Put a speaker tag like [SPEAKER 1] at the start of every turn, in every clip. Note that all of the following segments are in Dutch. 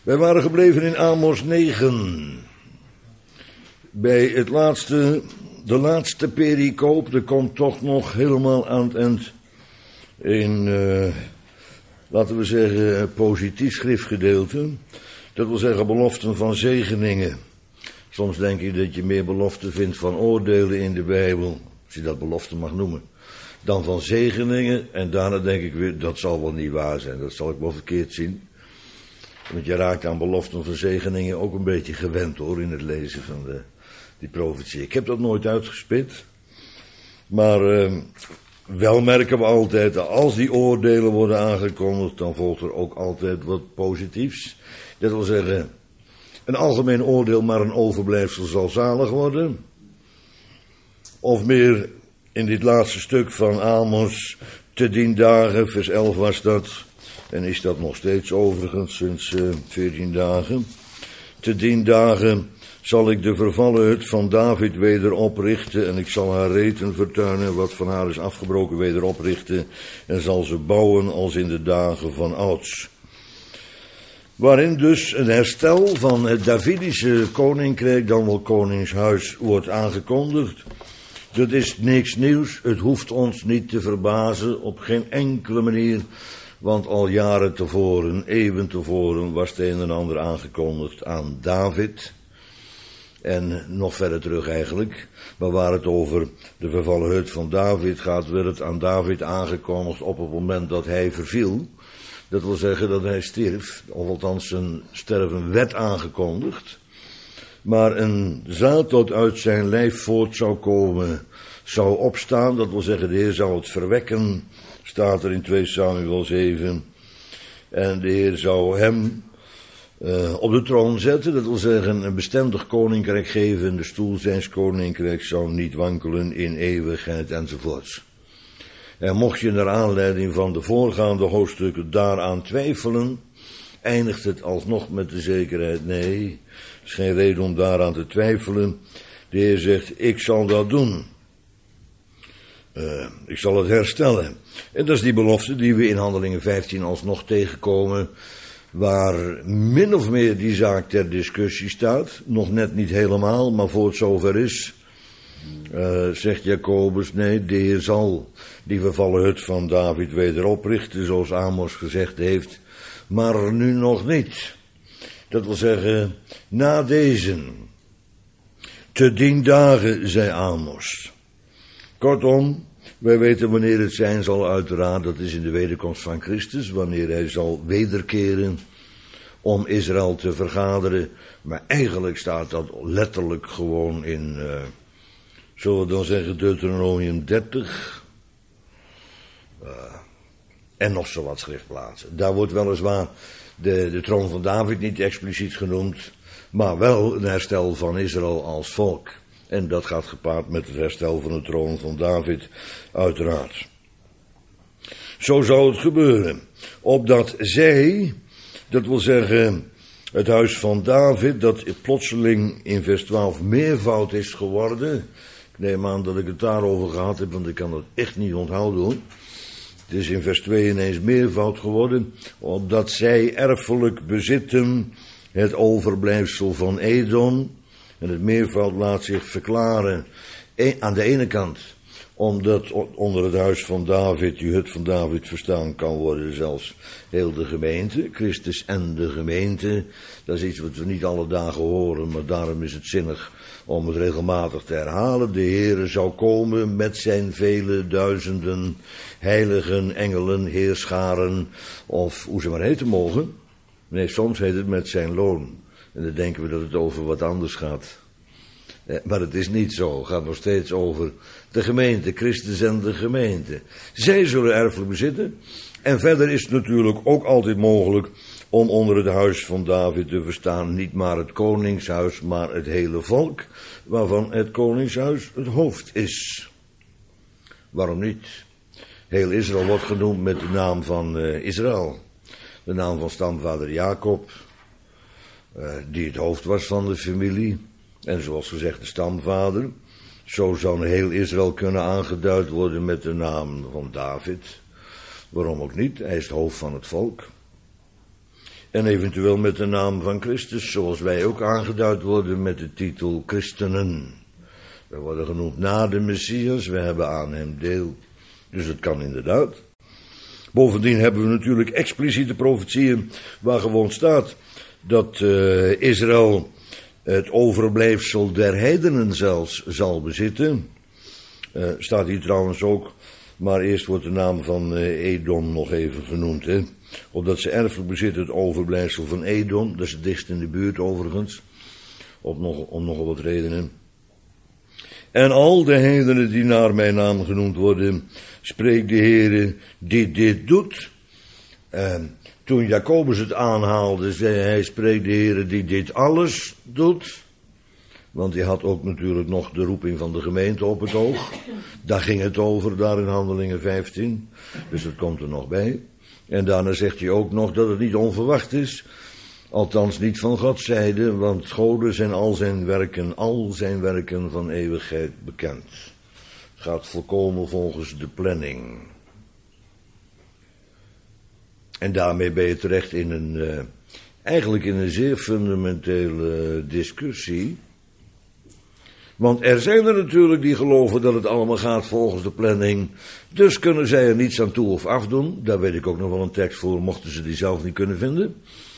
[SPEAKER 1] Wij waren gebleven in Amos 9. Bij de laatste pericoop, er komt toch nog helemaal aan het eind in, laten we zeggen, positief schriftgedeelte. Dat wil zeggen beloften van zegeningen. Soms denk ik dat je meer beloften vindt van oordelen in de Bijbel, als je dat belofte mag noemen, dan van zegeningen. En daarna denk ik weer, dat zal wel niet waar zijn, dat zal ik wel verkeerd zien. Want je raakt aan beloften van zegeningen ook een beetje gewend hoor, in het lezen van die profetie. Ik heb dat nooit uitgespit. Maar wel merken we altijd, als die oordelen worden aangekondigd, dan volgt er ook altijd wat positiefs. Dat wil zeggen, een algemeen oordeel, maar een overblijfsel zal zalig worden. Of meer in dit laatste stuk van Amos, te 10 dagen, vers 11 was dat. En is dat nog steeds overigens, sinds 14 dagen. Te 10 dagen zal ik de vervallen hut van David weder oprichten. En ik zal haar reten vertuinen, wat van haar is afgebroken, weder oprichten. En zal ze bouwen als in de dagen van ouds. Waarin dus een herstel van het Davidische koninkrijk, dan wel koningshuis, wordt aangekondigd. Dat is niks nieuws, het hoeft ons niet te verbazen, op geen enkele manier. Want al jaren tevoren, eeuwen tevoren, was het een en ander aangekondigd aan David. En nog verder terug eigenlijk. Maar waar het over de vervallen hut van David gaat, werd het aan David aangekondigd op het moment dat hij verviel. Dat wil zeggen dat hij stierf, of althans zijn sterven werd aangekondigd. Maar een zaad dat uit zijn lijf voort zou komen, zou opstaan. Dat wil zeggen, de Heer zou het verwekken, staat er in 2 Samuel 7. En de Heer zou hem op de troon zetten. Dat wil zeggen, een bestendig koninkrijk geven. En de stoel zijns koninkrijk zou niet wankelen in eeuwigheid enzovoorts. En mocht je naar aanleiding van de voorgaande hoofdstukken daaraan twijfelen, eindigt het alsnog met de zekerheid, nee, er is geen reden om daaraan te twijfelen. De Heer zegt, ik zal dat doen. Ik zal het herstellen. En dat is die belofte die we in Handelingen 15 alsnog tegenkomen, waar min of meer die zaak ter discussie staat. Nog net niet helemaal, maar voor het zover is, zegt Jacobus, nee, de Heer zal die vervallen hut van David weder oprichten, zoals Amos gezegd heeft, maar nu nog niet. Dat wil zeggen, na deze, te 10 dagen, zei Amos. Kortom, wij weten wanneer het zijn zal uiteraard, dat is in de wederkomst van Christus, wanneer hij zal wederkeren om Israël te vergaderen. Maar eigenlijk staat dat letterlijk gewoon in, zullen we dan zeggen, Deuteronomium 30. En nog zo wat schriftplaatsen. Daar wordt weliswaar de troon van David niet expliciet genoemd, maar wel een herstel van Israël als volk. En dat gaat gepaard met het herstel van de troon van David, uiteraard. Zo zou het gebeuren. Opdat zij, dat wil zeggen het huis van David, dat plotseling in vers 12 meervoud is geworden. Ik neem aan dat ik het daarover gehad heb, want ik kan dat echt niet onthouden hoor. Het is in vers 2 ineens meervoud geworden, opdat zij erfelijk bezitten het overblijfsel van Edom. En het meervoud laat zich verklaren aan de ene kant, omdat onder het huis van David, die hut van David, verstaan kan worden zelfs heel de gemeente, Christus en de gemeente. Dat is iets wat we niet alle dagen horen, maar daarom is het zinnig om het regelmatig te herhalen. De Heere zou komen met zijn vele duizenden heiligen, engelen, heerscharen, of hoe ze maar heten mogen. Nee, soms heet het met zijn loon. En dan denken we dat het over wat anders gaat. Maar het is niet zo. Het gaat nog steeds over de gemeente, Christus en de gemeente. Zij zullen erfelijk bezitten. En verder is het natuurlijk ook altijd mogelijk om onder het huis van David te verstaan niet maar het koningshuis, maar het hele volk, waarvan het koningshuis het hoofd is. Waarom niet? Heel Israël wordt genoemd met de naam van Israël. De naam van stamvader Jacob, die het hoofd was van de familie. En zoals gezegd de stamvader. Zo zou heel Israël kunnen aangeduid worden met de naam van David. Waarom ook niet? Hij is het hoofd van het volk. En eventueel met de naam van Christus, zoals wij ook aangeduid worden met de titel christenen. We worden genoemd na de Messias, we hebben aan hem deel. Dus dat kan inderdaad. Bovendien hebben we natuurlijk expliciete profetieën waar gewoon staat dat Israël het overblijfsel der heidenen zelfs zal bezitten. Staat hier trouwens ook, maar eerst wordt de naam van Edom nog even genoemd. Hè? Opdat ze erfelijk bezitten het overblijfsel van Edom, dat is het dichtst in de buurt overigens, om nogal wat redenen. En al de heidenen die naar mijn naam genoemd worden, spreekt de Heere die dit doet. Toen Jacobus het aanhaalde, zei hij, spreekt de Heere die dit alles doet. Want hij had ook natuurlijk nog de roeping van de gemeente op het oog. Daar ging het over, daar in Handelingen 15. Dus dat komt er nog bij. En daarna zegt hij ook nog dat het niet onverwacht is. Althans niet van Gods zijde, want Gode zijn al zijn werken van eeuwigheid bekend. Het gaat volkomen volgens de planning. En daarmee ben je terecht in eigenlijk in een zeer fundamentele discussie. Want er zijn er natuurlijk die geloven dat het allemaal gaat volgens de planning. Dus kunnen zij er niets aan toe of afdoen. Daar weet ik ook nog wel een tekst voor, mochten ze die zelf niet kunnen vinden.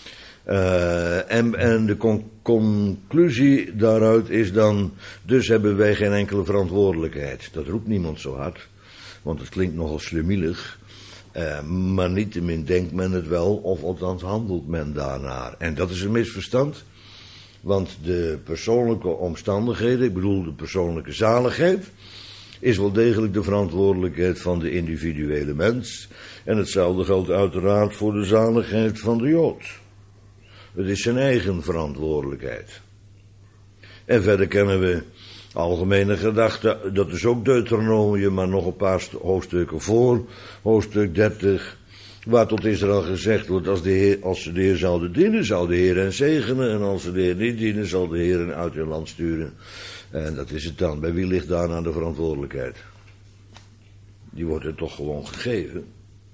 [SPEAKER 1] En de conclusie daaruit is dan, dus hebben wij geen enkele verantwoordelijkheid. Dat roept niemand zo hard, want het klinkt nogal slemielig. Maar niettemin denkt men het wel, of althans handelt men daarnaar. En dat is een misverstand, want de persoonlijke omstandigheden, ik bedoel de persoonlijke zaligheid, is wel degelijk de verantwoordelijkheid van de individuele mens. En hetzelfde geldt uiteraard voor de zaligheid van de Jood. Het is zijn eigen verantwoordelijkheid. En verder kennen we algemene gedachten, dat is ook Deuteronomium, maar nog een paar hoofdstukken voor, hoofdstuk 30, waar tot Israël gezegd wordt, als ze de Heer zouden dienen, zou de Heer hen zegenen, en als ze de Heer niet dienen, zal de Heer hen uit hun land sturen. En dat is het dan. Bij wie ligt daarna de verantwoordelijkheid? Die wordt er toch gewoon gegeven.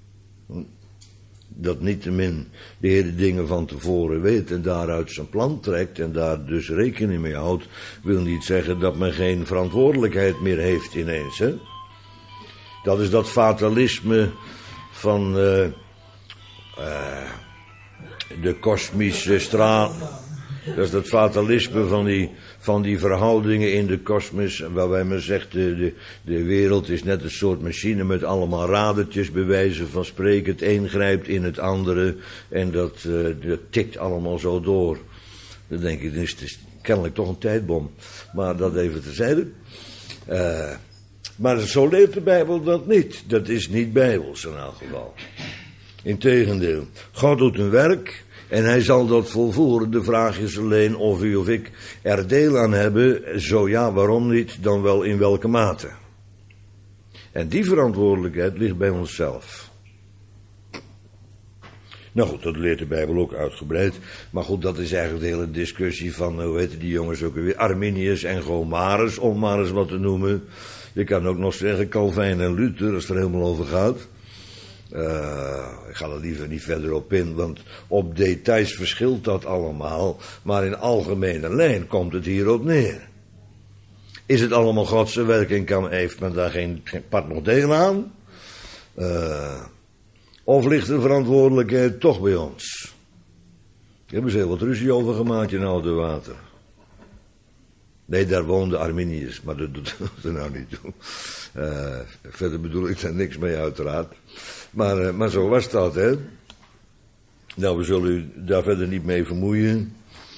[SPEAKER 1] Dat niettemin de Heer de dingen van tevoren weet en daaruit zijn plan trekt en daar dus rekening mee houdt, wil niet zeggen dat men geen verantwoordelijkheid meer heeft ineens. Hè? Dat is dat fatalisme van de kosmische straal. Dat is dat fatalisme van die verhoudingen in de kosmos, waarbij men zegt, de wereld is net een soort machine met allemaal radertjes, bewijzen van spreken. Het een grijpt in het andere en dat tikt allemaal zo door. Dan denk ik, het is kennelijk toch een tijdbom. Maar dat even terzijde. Maar zo leert de Bijbel dat niet. Dat is niet bijbels in elk geval. Integendeel, God doet een werk en hij zal dat volvoeren. De vraag is alleen of u of ik er deel aan hebben. Zo ja, waarom niet? Dan wel in welke mate? En die verantwoordelijkheid ligt bij onszelf. Nou goed, dat leert de Bijbel ook uitgebreid. Maar goed, dat is eigenlijk de hele discussie van, hoe heet die jongens ook weer, Arminius en Gomarus, om maar eens wat te noemen. Je kan ook nog zeggen Calvijn en Luther, als het er helemaal over gaat. Ik ga er liever niet verder op in, want op details verschilt dat allemaal. Maar in algemene lijn komt het hierop neer. Is het allemaal Godse werk en heeft men daar geen part nog deel aan? Of ligt de verantwoordelijkheid toch bij ons? Daar hebben ze heel wat ruzie over gemaakt in Oude Water. Nee, daar woonde Arminius, maar dat doet er nou niet toe. Verder bedoel ik daar niks mee uiteraard. Maar zo was dat, hè. Nou, we zullen u daar verder niet mee vermoeien.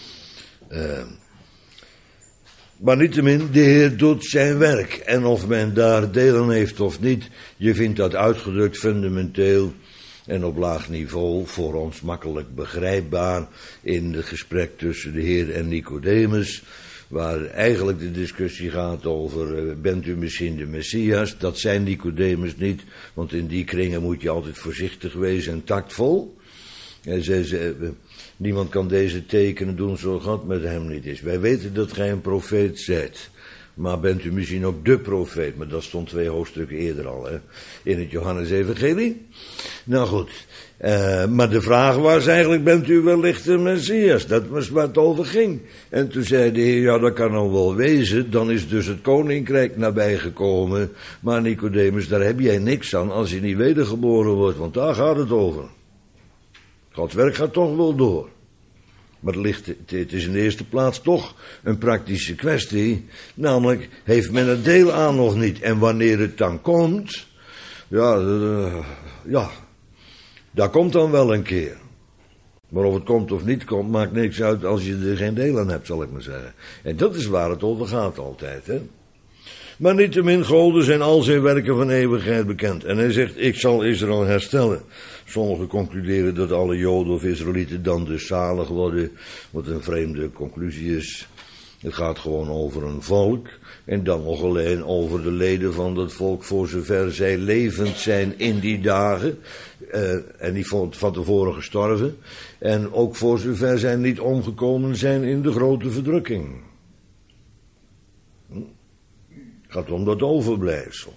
[SPEAKER 1] Maar niettemin, de Heer doet zijn werk. En of men daar deel aan heeft of niet, je vindt dat uitgedrukt fundamenteel en op laag niveau, voor ons makkelijk begrijpbaar, in het gesprek tussen de Heer en Nicodemus, waar eigenlijk de discussie gaat over, bent u misschien de Messias? Dat zijn Nicodemus niet, want in die kringen moet je altijd voorzichtig wezen en tactvol. En niemand kan deze tekenen doen zo God met hem niet is. Wij weten dat gij een profeet zijt. Maar bent u misschien ook de profeet? Maar dat stond 2 hoofdstukken eerder al, hè? In het Johannes-evangelie. Nou goed, maar de vraag was eigenlijk, bent u wellicht de Messias? Dat was waar het over ging. En toen zei de Heer, ja, dat kan nou wel wezen. Dan is dus het koninkrijk nabijgekomen. Maar Nicodemus, daar heb jij niks aan als je niet wedergeboren wordt. Want daar gaat het over. Gods werk gaat toch wel door. Maar het is in de eerste plaats toch een praktische kwestie. Namelijk, heeft men er deel aan of niet? En wanneer het dan komt, dat komt dan wel een keer. Maar of het komt of niet komt, maakt niks uit als je er geen deel aan hebt, zal ik maar zeggen. En dat is waar het over gaat altijd, hè. Maar niettemin, Gode zijn al zijn werken van eeuwigheid bekend. En hij zegt, ik zal Israël herstellen. Sommigen concluderen dat alle Joden of Israëlieten dan dus zalig worden. Wat een vreemde conclusie is. Het gaat gewoon over een volk. En dan nog alleen over de leden van dat volk voor zover zij levend zijn in die dagen. En die van tevoren gestorven. En ook voor zover zij niet omgekomen zijn in de grote verdrukking. Het gaat om dat overblijfsel.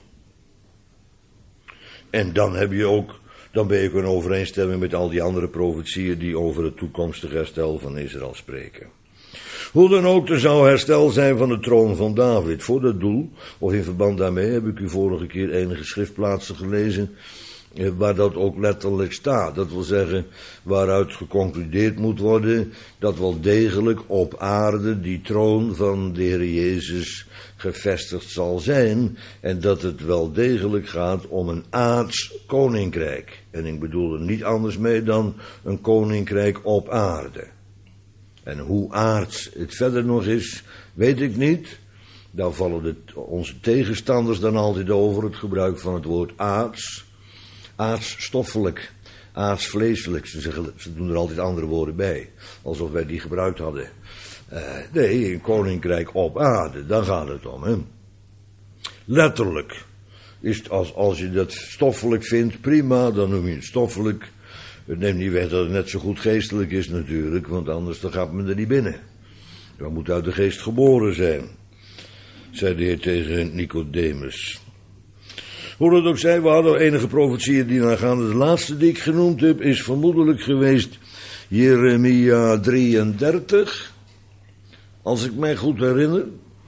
[SPEAKER 1] En dan ben je ook in overeenstemming met al die andere profetieën die over het toekomstige herstel van Israël spreken. Hoe dan ook, er zou herstel zijn van de troon van David. Voor dat doel, of in verband daarmee, heb ik u vorige keer enige schriftplaatsen gelezen waar dat ook letterlijk staat. Dat wil zeggen, waaruit geconcludeerd moet worden dat wel degelijk op aarde die troon van de Heer Jezus gevestigd zal zijn en dat het wel degelijk gaat om een aards koninkrijk. En ik bedoel er niet anders mee dan een koninkrijk op aarde. En hoe aards het verder nog is, weet ik niet. Daar vallen onze tegenstanders dan altijd over het gebruik van het woord aards. Aardsstoffelijk, aardsvleeselijk. Ze doen er altijd andere woorden bij, alsof wij die gebruikt hadden. Nee, een koninkrijk op aarde, daar gaat het om. Hè? Letterlijk. Is het als je dat stoffelijk vindt, prima, dan noem je het stoffelijk. Het neemt niet weg dat het net zo goed geestelijk is natuurlijk, want anders dan gaat men er niet binnen. Je moet uit de geest geboren zijn, zei de Heer tegen Nicodemus. Hoe dat ook zij, we hadden enige profetieën die aangaande. De laatste die ik genoemd heb is vermoedelijk geweest Jeremia 33. Als ik mij goed herinner.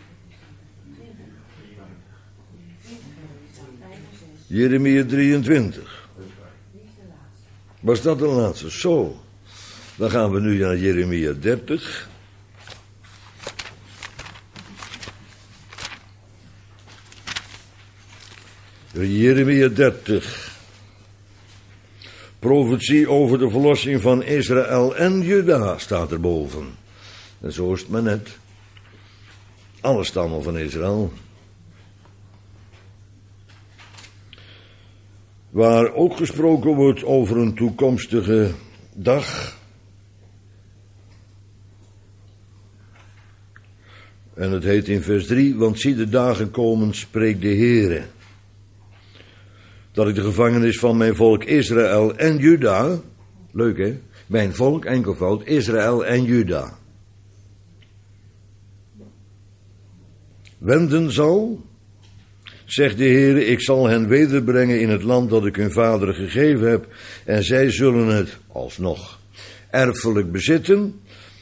[SPEAKER 1] Jeremia 23. Was dat de laatste? Zo. Dan gaan we nu naar Jeremia 30. Jeremia 30. Profetie over de verlossing van Israël en Juda staat erboven. En zo is het maar net. Alle stammen van Israël. Waar ook gesproken wordt over een toekomstige dag. En het heet in vers 3, want zie de dagen komen, spreekt de Heere. Dat ik de gevangenis van mijn volk Israël en Juda, leuk hè, mijn volk, enkelvoud, Israël en Juda, wenden zal, zegt de Heere, ik zal hen wederbrengen in het land dat ik hun vaderen gegeven heb, en zij zullen het alsnog erfelijk bezitten.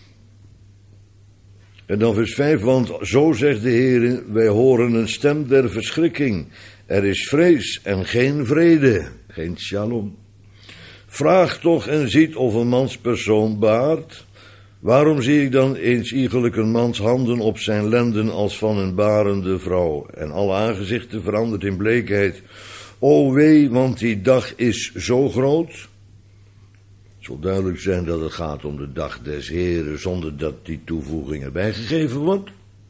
[SPEAKER 1] En dan vers 5, want zo zegt de Heere, wij horen een stem der verschrikking. Er is vrees en geen vrede, geen shalom. Vraag toch en ziet of een manspersoon baart. Waarom zie ik dan eens iegelijk een mans handen op zijn lenden als van een barende vrouw? En alle aangezichten verandert in bleekheid. O wee, want die dag is zo groot. Het zal duidelijk zijn dat het gaat om de dag des Heren, zonder dat die toevoeging erbij gegeven wordt.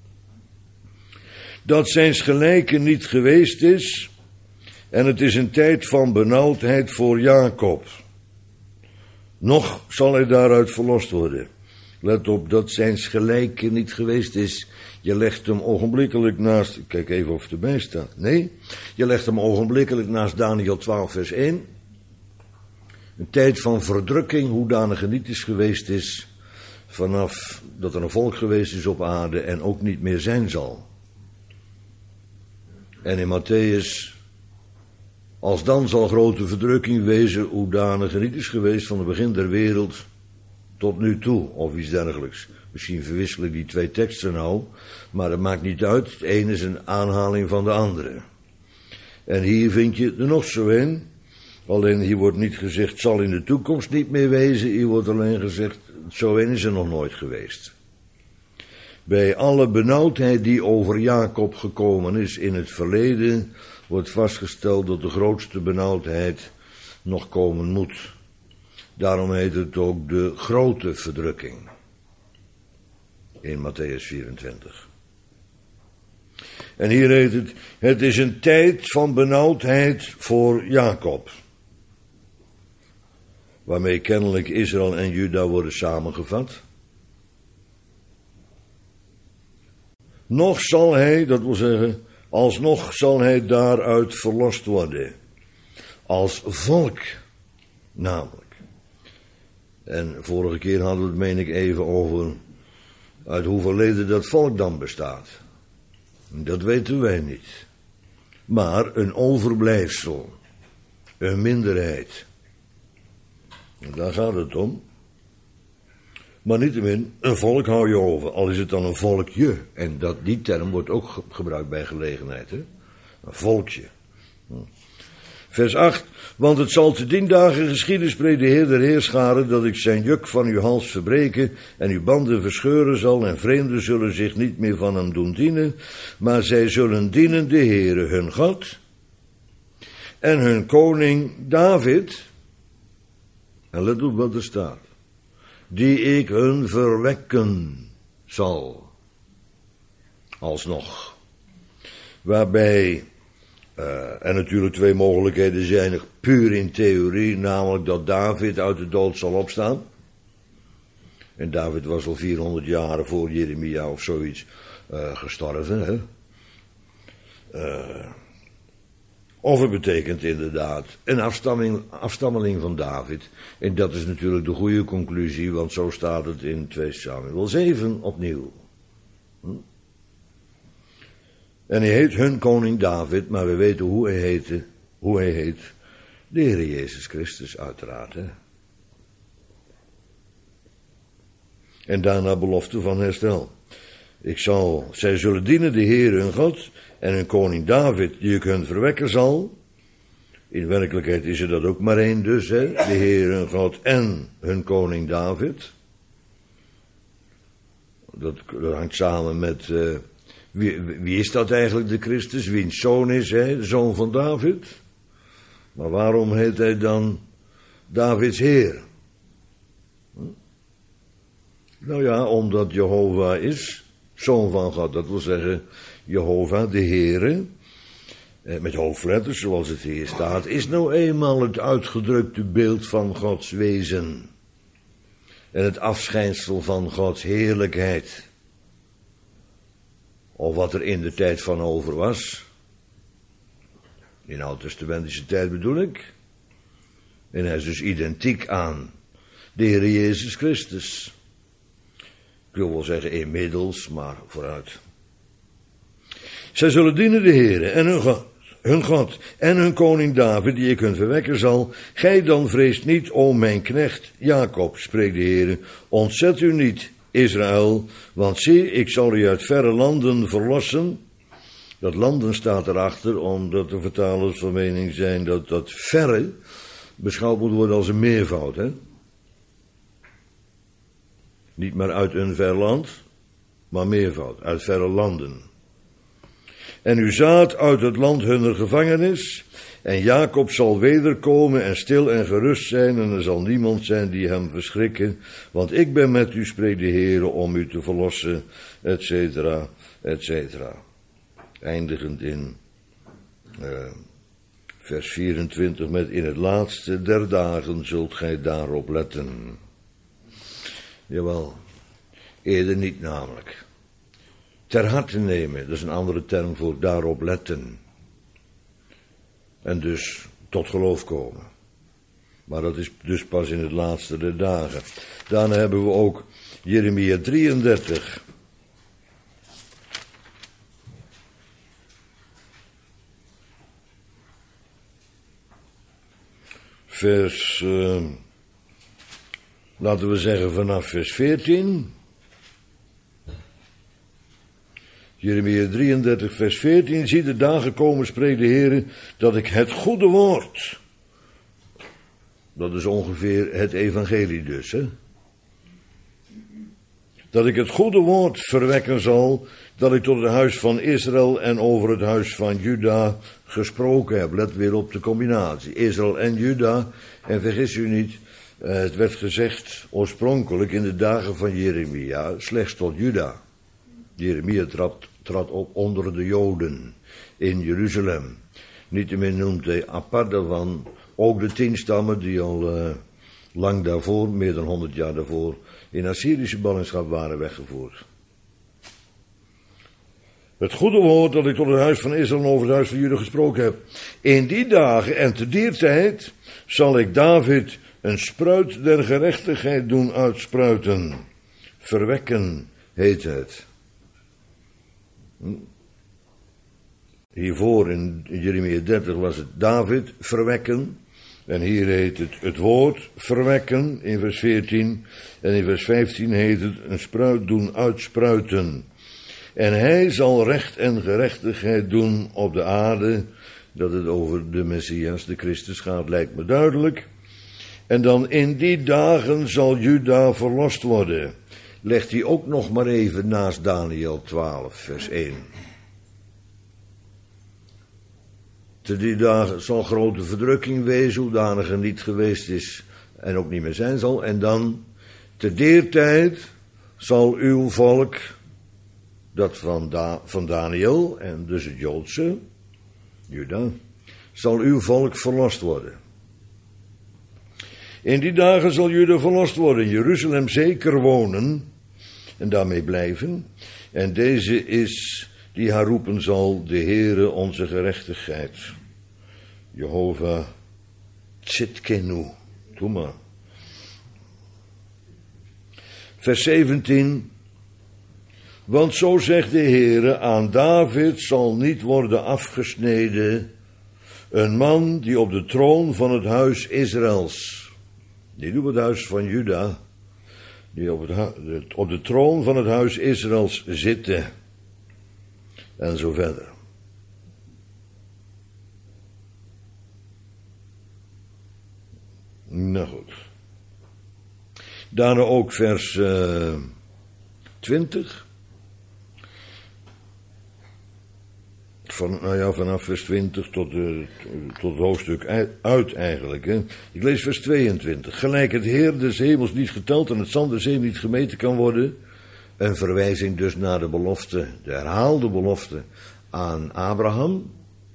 [SPEAKER 1] Dat zijns gelijke niet geweest is, en het is een tijd van benauwdheid voor Jacob. Nog zal hij daaruit verlost worden. Let op, dat zijns gelijke niet geweest is. Je legt hem ogenblikkelijk naast, kijk even of het erbij staat. Nee, je legt hem ogenblikkelijk naast Daniel 12 vers 1. Een tijd van verdrukking, hoedanig er niet is geweest is, vanaf dat er een volk geweest is op aarde en ook niet meer zijn zal. En in Matthäus, als dan zal grote verdrukking wezen, hoedanig er niet is geweest van het begin der wereld tot nu toe, of iets dergelijks. Misschien verwissel ik die twee teksten nou, maar dat maakt niet uit. Het ene is een aanhaling van de andere. En hier vind je er nog zo een. Alleen hier wordt niet gezegd, zal in de toekomst niet meer wezen. Hier wordt alleen gezegd, zo een is er nog nooit geweest. Bij alle benauwdheid die over Jacob gekomen is in het verleden, wordt vastgesteld dat de grootste benauwdheid nog komen moet. Daarom heet het ook de grote verdrukking. In Matthäus 24. En hier heet het, het is een tijd van benauwdheid voor Jacob. Waarmee kennelijk Israël en Juda worden samengevat. Nog zal hij, dat wil zeggen, alsnog zal hij daaruit verlost worden. Als volk, namelijk. En vorige keer hadden we het, meen ik, even over uit hoeveel leden dat volk dan bestaat. Dat weten wij niet. Maar een overblijfsel, een minderheid. Daar gaat het om. Maar niettemin, een volk hou je over, al is het dan een volkje. En die term wordt ook gebruikt bij gelegenheid, hè? Een volkje. Vers 8, want het zal te 10 dagen geschieden, spreekt de Heer der Heerscharen, dat ik zijn juk van uw hals verbreken en uw banden verscheuren zal, en vreemden zullen zich niet meer van hem doen dienen, maar zij zullen dienen de Heere hun God en hun koning David, en let op wat er staat, die ik hun verwekken zal, alsnog, waarbij... en natuurlijk 2 mogelijkheden zijn er puur in theorie, namelijk dat David uit de dood zal opstaan. En David was al 400 jaren voor Jeremia of zoiets gestorven. Hè? Of het betekent inderdaad een afstammeling van David. En dat is natuurlijk de goede conclusie, want zo staat het in 2 Samuel 7 opnieuw. En hij heet hun koning David, maar we weten hoe hij heet. De Heer Jezus Christus uiteraard. Hè? En daarna belofte van herstel. Zij zullen dienen de Heer hun God en hun koning David, die ik hun verwekken zal. In werkelijkheid is er dat ook maar één dus, hè? De Heer hun God en hun koning David. Dat hangt samen met... Wie is dat eigenlijk, de Christus? Wiens zoon is hij, de zoon van David? Maar waarom heet hij dan Davids Heer? Nou ja, omdat Jehovah is zoon van God. Dat wil zeggen, Jehovah, de Heere, met hoofdletters zoals het hier staat, is nou eenmaal het uitgedrukte beeld van Gods wezen. En het afschijnsel van Gods heerlijkheid. Of wat er in de tijd van over was. In oud-testamentische tijd bedoel ik. En hij is dus identiek aan de Heer Jezus Christus. Ik wil wel zeggen inmiddels, maar vooruit. Zij zullen dienen de Heer en hun God en hun koning David, die ik hun verwekken zal. Gij dan vreest niet, o mijn knecht Jacob, spreekt de Heer, ontzet u niet, Israël, want zie, ik zal u uit verre landen verlossen. Dat landen staat erachter, omdat de vertalers van mening zijn dat verre beschouwd moet worden als een meervoud, hè? Niet maar uit een ver land, maar meervoud, uit verre landen. En uw zaad uit het land hunner gevangenis, en Jacob zal wederkomen en stil en gerust zijn, en er zal niemand zijn die hem verschrikken, want ik ben met u, spreekt de Heere, om u te verlossen, et cetera, et cetera. Eindigend in vers 24 met, in het laatste der dagen zult gij daarop letten. Jawel, eerder niet namelijk. Ter harte nemen, dat is een andere term voor daarop letten. En dus tot geloof komen. Maar dat is dus pas in het laatste der dagen. Daarna hebben we ook Jeremia 33. laten we zeggen vanaf vers 14. Jeremia 33 vers 14. Zie de dagen komen, spreekt de Heer, dat ik het goede woord. Dat is ongeveer het evangelie dus, hè. Dat ik het goede woord verwekken zal, dat ik tot het huis van Israël en over het huis van Juda gesproken heb. Let weer op de combinatie. Israël en Juda. En vergis u niet, het werd gezegd oorspronkelijk in de dagen van Jeremia slechts tot Juda. Jeremia trad op onder de Joden in Jeruzalem. Niettemin noemt hij apart daarvan ook de 10 stammen die al lang daarvoor, meer dan 100 jaar daarvoor, in Assyrische ballingschap waren weggevoerd. Het goede woord dat ik tot het huis van Israël en over het huis van Juda gesproken heb. In die dagen en te dier tijd zal ik David een spruit der gerechtigheid doen uitspruiten. Verwekken heet het. Hiervoor in Jeremia 30 was het David verwekken. En hier heet het woord verwekken in vers 14. En in vers 15 heet het een spruit doen uitspruiten. En hij zal recht en gerechtigheid doen op de aarde. Dat het over de Messias, de Christus gaat, lijkt me duidelijk. En dan in die dagen zal Juda verlost worden. Legt hij ook nog maar even naast Daniel 12 vers 1. Te die dagen zal grote verdrukking wezen, hoedanig er niet geweest is en ook niet meer zijn zal. En dan, te der tijd, zal uw volk, dat van Daniel en dus het Joodse, Juda, zal uw volk verlost worden. In die dagen zal Juda verlost worden, in Jeruzalem zeker wonen en daarmee blijven. En deze is die haar roepen zal, de Heere onze gerechtigheid. Jehovah Tzidkenu. Doe maar. Vers 17. Want zo zegt de Heere, aan David zal niet worden afgesneden een man die op de troon van het huis Israëls, niet op het huis van Juda, die op de troon van het huis Israëls zitten. En zo verder. Nou goed. Daarna ook vers 20. Vanaf vers 20 tot het hoofdstuk uit eigenlijk. Hè. Ik lees vers 22. Gelijk het Heer des hemels niet geteld en het zand der zee niet gemeten kan worden. Een verwijzing dus naar de belofte, de herhaalde belofte aan Abraham.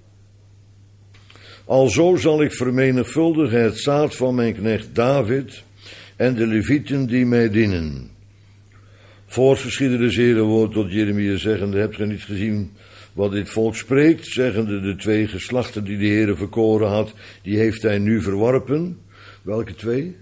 [SPEAKER 1] Alzo zal ik vermenigvuldigen het zaad van mijn knecht David en de Levieten die mij dienen. Voorts geschiedde de Heere woord tot Jeremia zeggende, hebt gij niet gezien wat dit volk spreekt, zeggende de 2 geslachten die de Heere verkoren had, die heeft hij nu verworpen. Welke 2?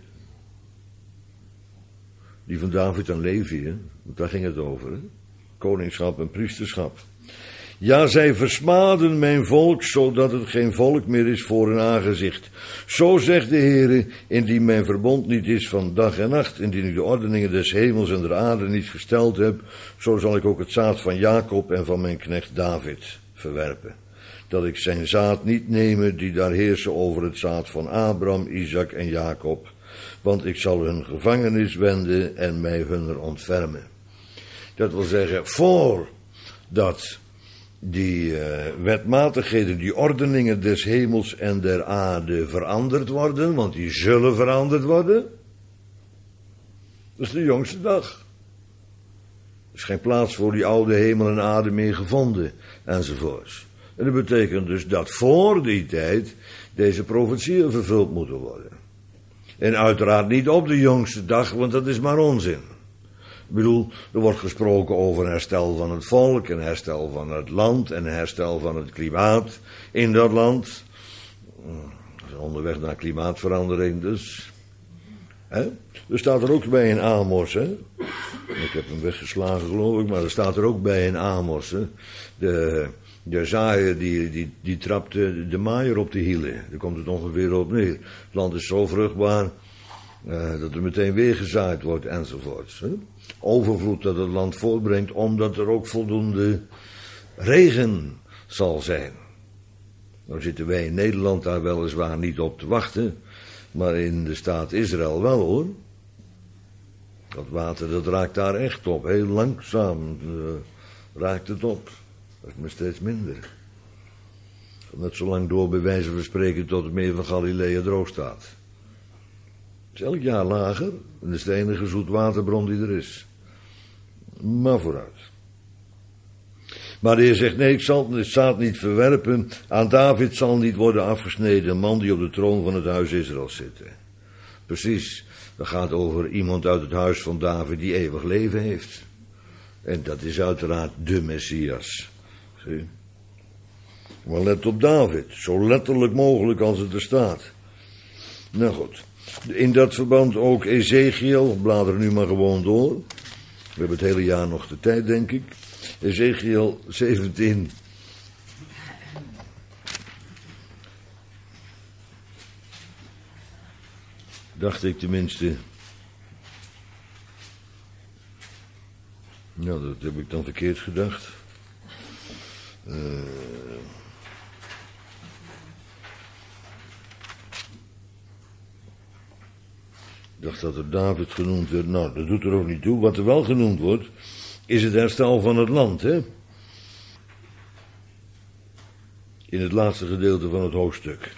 [SPEAKER 1] Die van David en Levi, hè? Want daar ging het over, hè? Koningschap en priesterschap. Ja, zij versmaden mijn volk, zodat het geen volk meer is voor hun aangezicht. Zo zegt de Heere, indien mijn verbond niet is van dag en nacht, indien ik de ordeningen des hemels en der aarde niet gesteld heb, zo zal ik ook het zaad van Jacob en van mijn knecht David verwerpen. Dat ik zijn zaad niet nemen, die daar heersen over het zaad van Abraham, Isaac en Jacob. Want ik zal hun gevangenis wenden en mij hunner ontfermen. Dat wil zeggen, voordat die wetmatigheden, die ordeningen des hemels en der aarde veranderd worden, want die zullen veranderd worden. Dat is de jongste dag. Er is geen plaats voor die oude hemel en aarde meer gevonden, enzovoorts. En dat betekent dus dat voor die tijd deze profetieën vervuld moeten worden. En uiteraard niet op de jongste dag, want dat is maar onzin. Ik bedoel, er wordt gesproken over herstel van het volk, en herstel van het land, en herstel van het klimaat in dat land. Onderweg naar klimaatverandering dus. Hè? Er staat er ook bij in Amos, hè. Ik heb hem weggeslagen geloof ik, maar er staat er ook bij in Amos, hè. Jesaja die trapte de maaier op de hielen. Daar komt het ongeveer op neer. Het land is zo vruchtbaar dat er meteen weer gezaaid wordt enzovoorts. Hè? Overvloed dat het land voortbrengt, omdat er ook voldoende regen zal zijn. Nou zitten wij in Nederland daar weliswaar niet op te wachten, maar in de staat Israël wel hoor. Dat water dat raakt daar echt op, heel langzaam raakt het op. Dat is maar steeds minder. Net zo lang door bij wijze van spreken tot het meer van Galilea droog staat. Het is elk jaar lager en dat is de enige zoetwaterbron die er is. Maar vooruit. Maar de Heer zegt, nee, ik zal het zaad niet verwerpen. Aan David zal niet worden afgesneden, een man die op de troon van het huis Israël zit. Precies, dat gaat over iemand uit het huis van David die eeuwig leven heeft. En dat is uiteraard de Messias. Zie? Maar let op David, zo letterlijk mogelijk als het er staat. Nou goed, in dat verband ook Ezekiel, blader nu maar gewoon door. We hebben het hele jaar nog de tijd, denk ik. Ezekiel 17. Dacht ik tenminste. Nou, dat heb ik dan verkeerd gedacht. Ik dacht dat er David genoemd werd. Nou, dat doet er ook niet toe. Wat er wel genoemd wordt, is het herstel van het land, hè? In het laatste gedeelte van het hoofdstuk.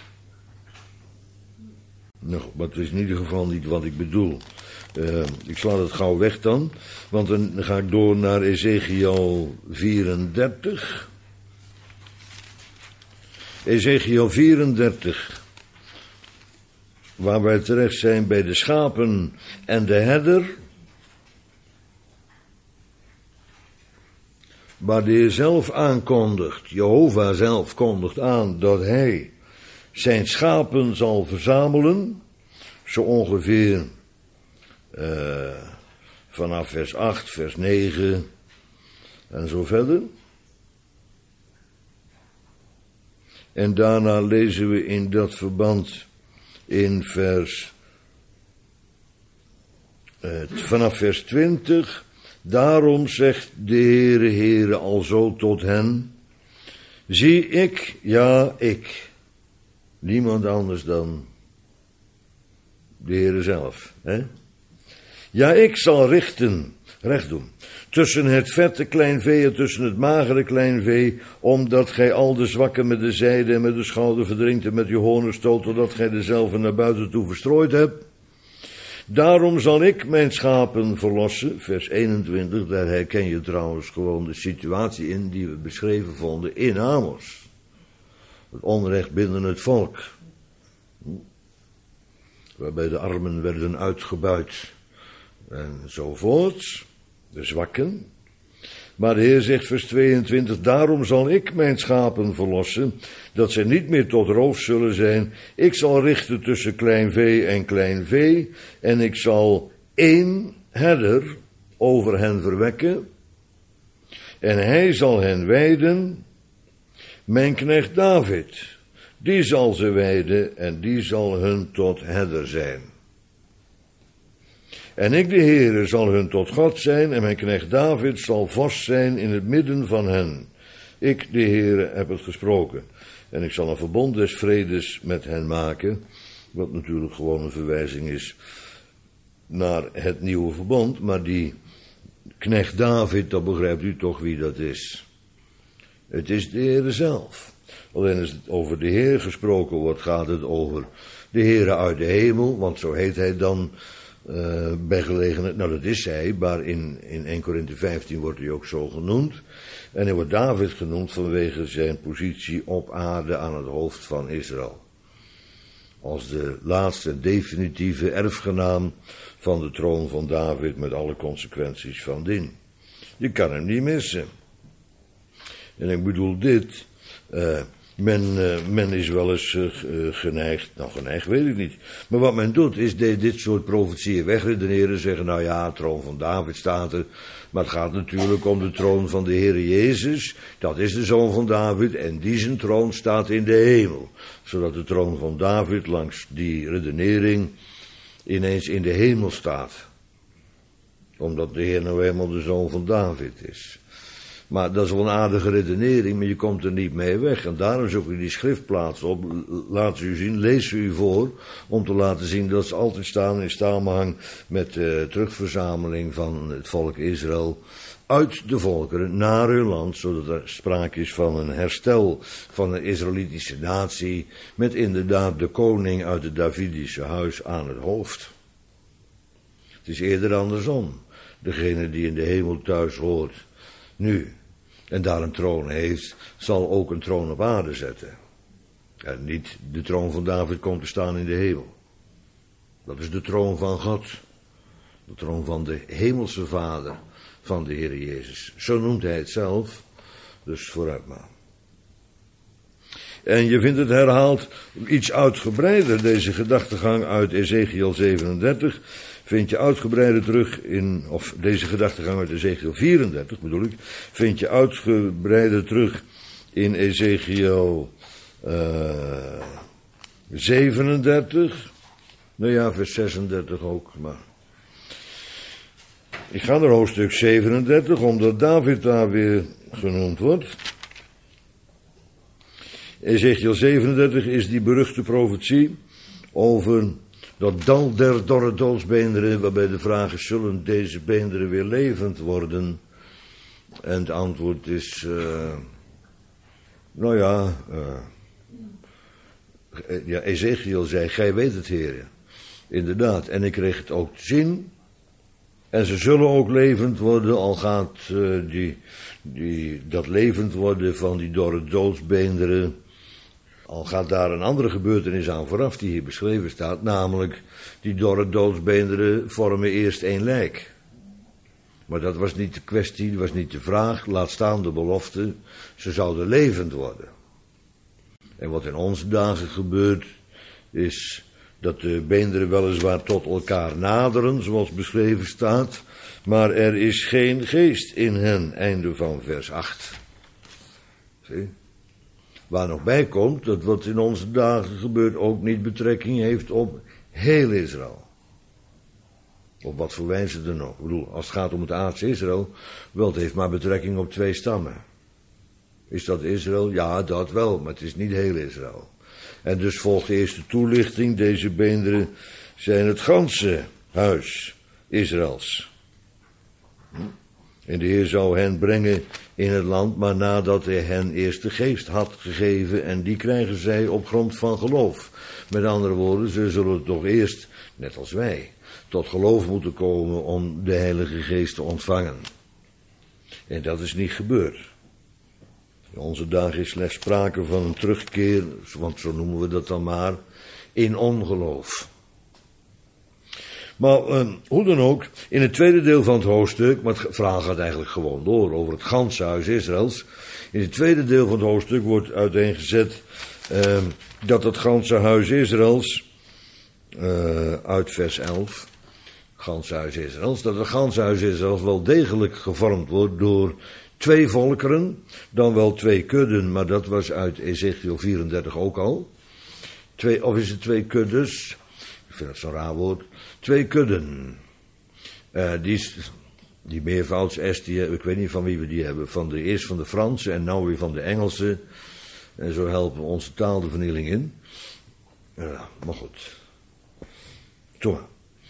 [SPEAKER 1] Nou, maar het is in ieder geval niet wat ik bedoel. Ik sla het gauw weg dan, want dan ga ik door naar Ezekiel 34. Ezekiel 34, waar wij terecht zijn bij de schapen en de herder, waar de Heer zelf aankondigt, Jehovah zelf kondigt aan dat hij zijn schapen zal verzamelen, zo ongeveer vanaf vers 8, vers 9 en zo verder. En daarna lezen we in dat verband in vanaf vers 20, daarom zegt de Heere alzo tot hen, zie ik, ja ik, niemand anders dan de Heere zelf, hè? Ja, ik zal recht doen, tussen het vette kleinvee en tussen het magere kleinvee, omdat gij al de zwakken met de zijde en met de schouder verdringt en met je hoornen stoot, totdat gij dezelfde naar buiten toe verstrooid hebt. Daarom zal ik mijn schapen verlossen, vers 21, daar herken je trouwens gewoon de situatie in die we beschreven vonden in Amos. Het onrecht binnen het volk, waarbij de armen werden uitgebuit enzovoorts, de zwakken. Maar de Heer zegt, vers 22, daarom zal ik mijn schapen verlossen, dat zij niet meer tot roof zullen zijn. Ik zal richten tussen klein vee en klein vee, en ik zal één herder over hen verwekken, en hij zal hen weiden, mijn knecht David, die zal ze weiden, en die zal hun tot herder zijn. En ik, de Heere, zal hun tot God zijn, en mijn knecht David zal vorst zijn in het midden van hen. Ik, de Heere, heb het gesproken. En ik zal een verbond des vredes met hen maken, wat natuurlijk gewoon een verwijzing is naar het nieuwe verbond, maar die knecht David, dat begrijpt u toch wie dat is. Het is de Heere zelf. Alleen als het over de Heer gesproken wordt, gaat het over de Heere uit de hemel, want zo heet hij dan bij gelegenheid. Nou, dat is hij, maar in 1 Korinthe 15 wordt hij ook zo genoemd. En hij wordt David genoemd vanwege zijn positie op aarde aan het hoofd van Israël. Als de laatste definitieve erfgenaam van de troon van David met alle consequenties van dien. Je kan hem niet missen. En ik bedoel dit, Men is wel eens geneigd, weet ik niet. Maar wat men doet is dit soort profetieën wegredeneren, zeggen nou ja, troon van David staat er. Maar het gaat natuurlijk om de troon van de Heer Jezus. Dat is de zoon van David en die zijn troon staat in de hemel. Zodat de troon van David langs die redenering ineens in de hemel staat. Omdat de Heer nou eenmaal de zoon van David is. Maar dat is wel een aardige redenering, maar je komt er niet mee weg. En daarom zoek ik die schriftplaats op, laat ze u zien, lees ze u voor, om te laten zien dat ze altijd staan in samenhang met de terugverzameling van het volk Israël uit de volkeren naar hun land, zodat er sprake is van een herstel van een Israëlitische natie, met inderdaad de koning uit het Davidische huis aan het hoofd. Het is eerder andersom. Degene die in de hemel thuis hoort nu en daar een troon heeft, zal ook een troon op aarde zetten. En niet de troon van David komt te staan in de hemel. Dat is de troon van God. De troon van de hemelse Vader van de Heer Jezus. Zo noemt hij het zelf. Dus vooruit maar. En je vindt het herhaald iets uitgebreider, deze gedachtegang uit Ezekiel 37... vind je uitgebreider terug in, of deze gedachtegang uit Ezekiel 34 bedoel ik, vind je uitgebreider terug in Ezekiel 37, nou ja, vers 36 ook, maar ik ga naar hoofdstuk 37, omdat David daar weer genoemd wordt. Ezekiel 37 is die beruchte profetie over dat dal der dorre doodsbeenderen, waarbij de vraag is, zullen deze beenderen weer levend worden? En het antwoord is, Ezekiel zei, gij weet het, Heer. Inderdaad, en ik kreeg het ook te zien. En ze zullen ook levend worden, al gaat dat levend worden van die dorre doodsbeenderen, al gaat daar een andere gebeurtenis aan vooraf die hier beschreven staat, namelijk die dorre doodsbeenderen vormen eerst één lijk. Maar dat was niet de kwestie, dat was niet de vraag, laat staan de belofte, ze zouden levend worden. En wat in onze dagen gebeurt, is dat de beenderen weliswaar tot elkaar naderen, zoals beschreven staat, maar er is geen geest in hen, einde van vers 8. Zie? Waar nog bij komt, dat wat in onze dagen gebeurt ook niet betrekking heeft op heel Israël. Op wat voor wijze dan ook. Ik bedoel, als het gaat om het aardse Israël, wel, het heeft maar betrekking op 2 stammen. Is dat Israël? Ja, dat wel, maar het is niet heel Israël. En dus volgt de eerste toelichting, deze beenderen zijn het ganse huis Israëls. En de Heer zou hen brengen in het land, maar nadat hij hen eerst de geest had gegeven, en die krijgen zij op grond van geloof. Met andere woorden, ze zullen toch eerst, net als wij, tot geloof moeten komen om de Heilige Geest te ontvangen. En dat is niet gebeurd. In onze dagen is slechts sprake van een terugkeer, want zo noemen we dat dan maar, in ongeloof. Maar hoe dan ook, in het tweede deel van het hoofdstuk, maar het verhaal gaat eigenlijk gewoon door over het ganse huis Israëls. In het tweede deel van het hoofdstuk wordt uiteengezet dat het ganse huis Israëls, uit vers 11, ganse huis Israëls, dat het ganse huis Israëls wel degelijk gevormd wordt door 2 volkeren, dan wel 2 kudden, maar dat was uit Ezekiel 34 ook al. Of is het 2 kuddes? Ik vind dat zo'n raar woord. 2 kudden. Die meervouds-S, ik weet niet van wie we die hebben. Eerst van de Fransen en nou weer van de Engelsen. En zo helpen we onze taal de vernieling in. Ja, maar goed. Toch.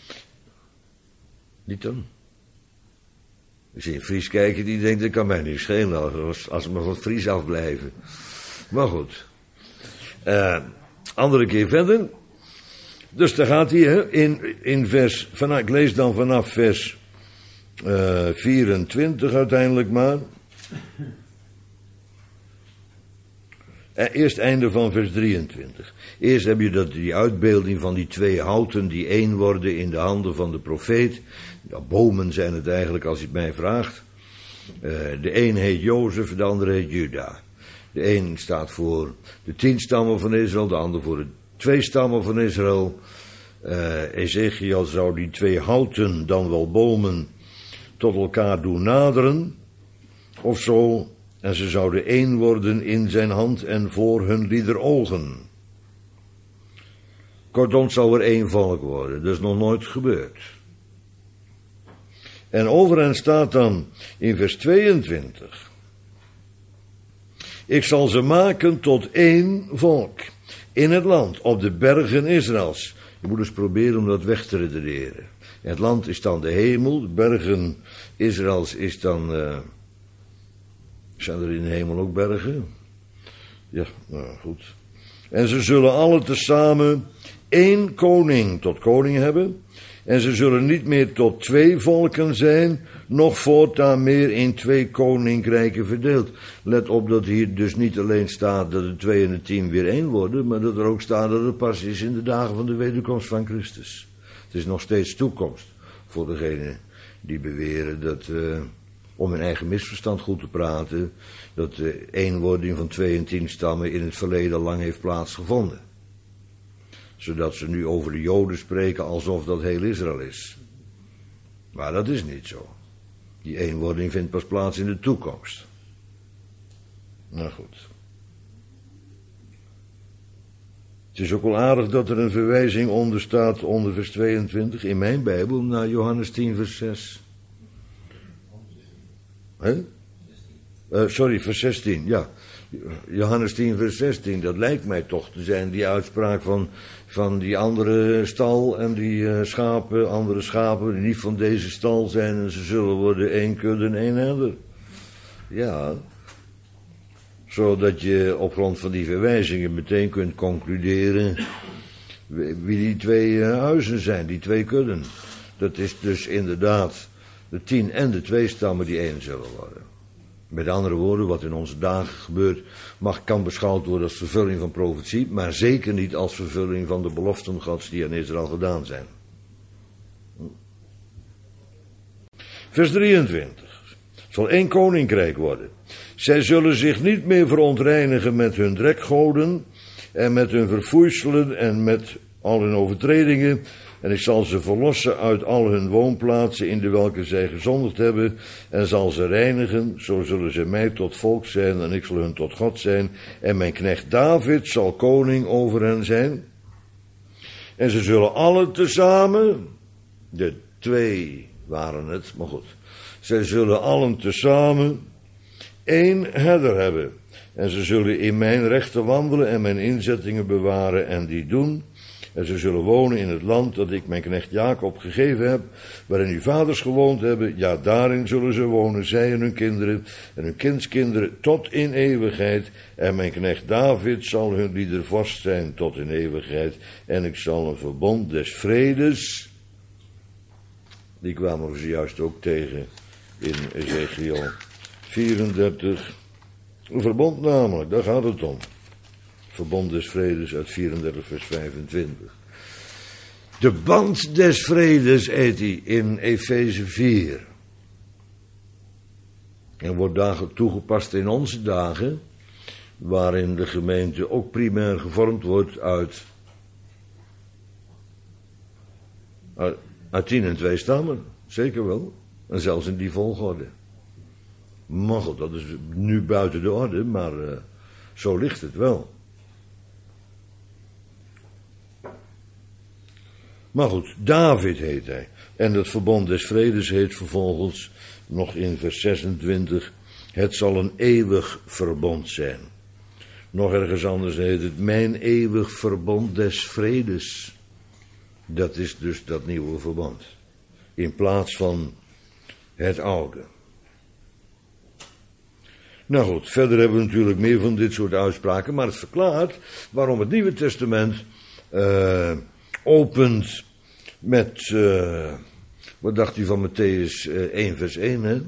[SPEAKER 1] Niet dan. Ik zie een Fries kijken die denkt, dat kan mij niet schelen als we maar van het Fries afblijven. Maar goed. Andere keer verder. Dus daar gaat hij in vers, ik lees dan vanaf vers 24 uiteindelijk maar. Eerst einde van vers 23. Eerst heb je die uitbeelding van die 2 houten die 1 worden in de handen van de profeet. Ja, bomen zijn het eigenlijk als je het mij vraagt. De een heet Jozef, de andere heet Juda. De een staat voor de 10 stammen van Israël, de ander voor de 2 stammen van Israël. Ezekiel zou die 2 houten, dan wel bomen, tot elkaar doen naderen, of zo, en ze zouden 1 worden in zijn hand en voor hun lieder ogen. Kortom, zou er 1 volk worden, dat is nog nooit gebeurd. En over hen staat dan in vers 22... Ik zal ze maken tot 1 volk in het land, op de bergen Israëls. Je moet eens proberen om dat weg te redeneren. Het land is dan de hemel, de bergen Israëls is dan... zijn er in de hemel ook bergen? Ja, nou goed. En ze zullen alle tezamen 1 koning tot koning hebben. En ze zullen niet meer tot 2 volken zijn, nog voortaan meer in 2 koninkrijken verdeeld. Let op dat hier dus niet alleen staat dat de 2 en de 10 weer 1 worden, maar dat er ook staat dat het pas is in de dagen van de wederkomst van Christus. Het is nog steeds toekomst voor degenen die beweren dat, om hun eigen misverstand goed te praten, dat de eenwording van 2 en 10 stammen in het verleden lang heeft plaatsgevonden. Zodat ze nu over de Joden spreken alsof dat heel Israël is. Maar dat is niet zo. Die eenwording vindt pas plaats in de toekomst. Nou goed. Het is ook wel aardig dat er een verwijzing onder staat, onder vers 22, in mijn Bijbel, naar Johannes 10 vers 6. Sorry, vers 16, ja. Johannes 10 vers 16, dat lijkt mij toch te zijn die uitspraak van die andere stal en die schapen, andere schapen die niet van deze stal zijn en ze zullen worden 1 kudde en 1 herder. Ja, zodat je op grond van die verwijzingen meteen kunt concluderen wie die 2 huizen zijn, die 2 kudden. Dat is dus inderdaad de 10 en de 2 stammen die 1 zullen worden. Met andere woorden, wat in onze dagen gebeurt, kan beschouwd worden als vervulling van profetie, maar zeker niet als vervulling van de beloften Gods die aan Israël gedaan zijn. Vers 23. Zal 1 koninkrijk worden. Zij zullen zich niet meer verontreinigen met hun drekgoden en met hun verfoeiselen en met al hun overtredingen. En ik zal ze verlossen uit al hun woonplaatsen in de welke zij gezondigd hebben, en zal ze reinigen, zo zullen ze mij tot volk zijn, en ik zal hun tot God zijn, en mijn knecht David zal koning over hen zijn. En ze zullen alle tezamen, de 2 waren het, maar goed, zij zullen allen tezamen 1 herder hebben, en ze zullen in mijn rechten wandelen en mijn inzettingen bewaren en die doen. En ze zullen wonen in het land dat ik mijn knecht Jacob gegeven heb, waarin uw vaders gewoond hebben. Ja, daarin zullen ze wonen, zij en hun kindskinderen, tot in eeuwigheid. En mijn knecht David zal hun lieder vorst zijn tot in eeuwigheid. En ik zal een verbond des vredes, die kwamen we zojuist ook tegen in Ezekiel 34. Een verbond namelijk, daar gaat het om. Verbond des vredes uit 34 vers 25. De band des vredes heet hij in Efeze 4. En wordt dagen toegepast in onze dagen, waarin de gemeente ook primair gevormd wordt uit 10 en 2 stammen. Zeker wel. En zelfs in die volgorde. Maar goed, dat is nu buiten de orde, maar zo ligt het wel. Maar goed, David heet hij. En het verbond des vredes heet vervolgens, nog in vers 26, het zal een eeuwig verbond zijn. Nog ergens anders heet het, mijn eeuwig verbond des vredes. Dat is dus dat nieuwe verbond. In plaats van het oude. Nou goed, verder hebben we natuurlijk meer van dit soort uitspraken, maar het verklaart waarom het Nieuwe Testament opent met, wat dacht u van Mattheüs 1 vers 1, hè?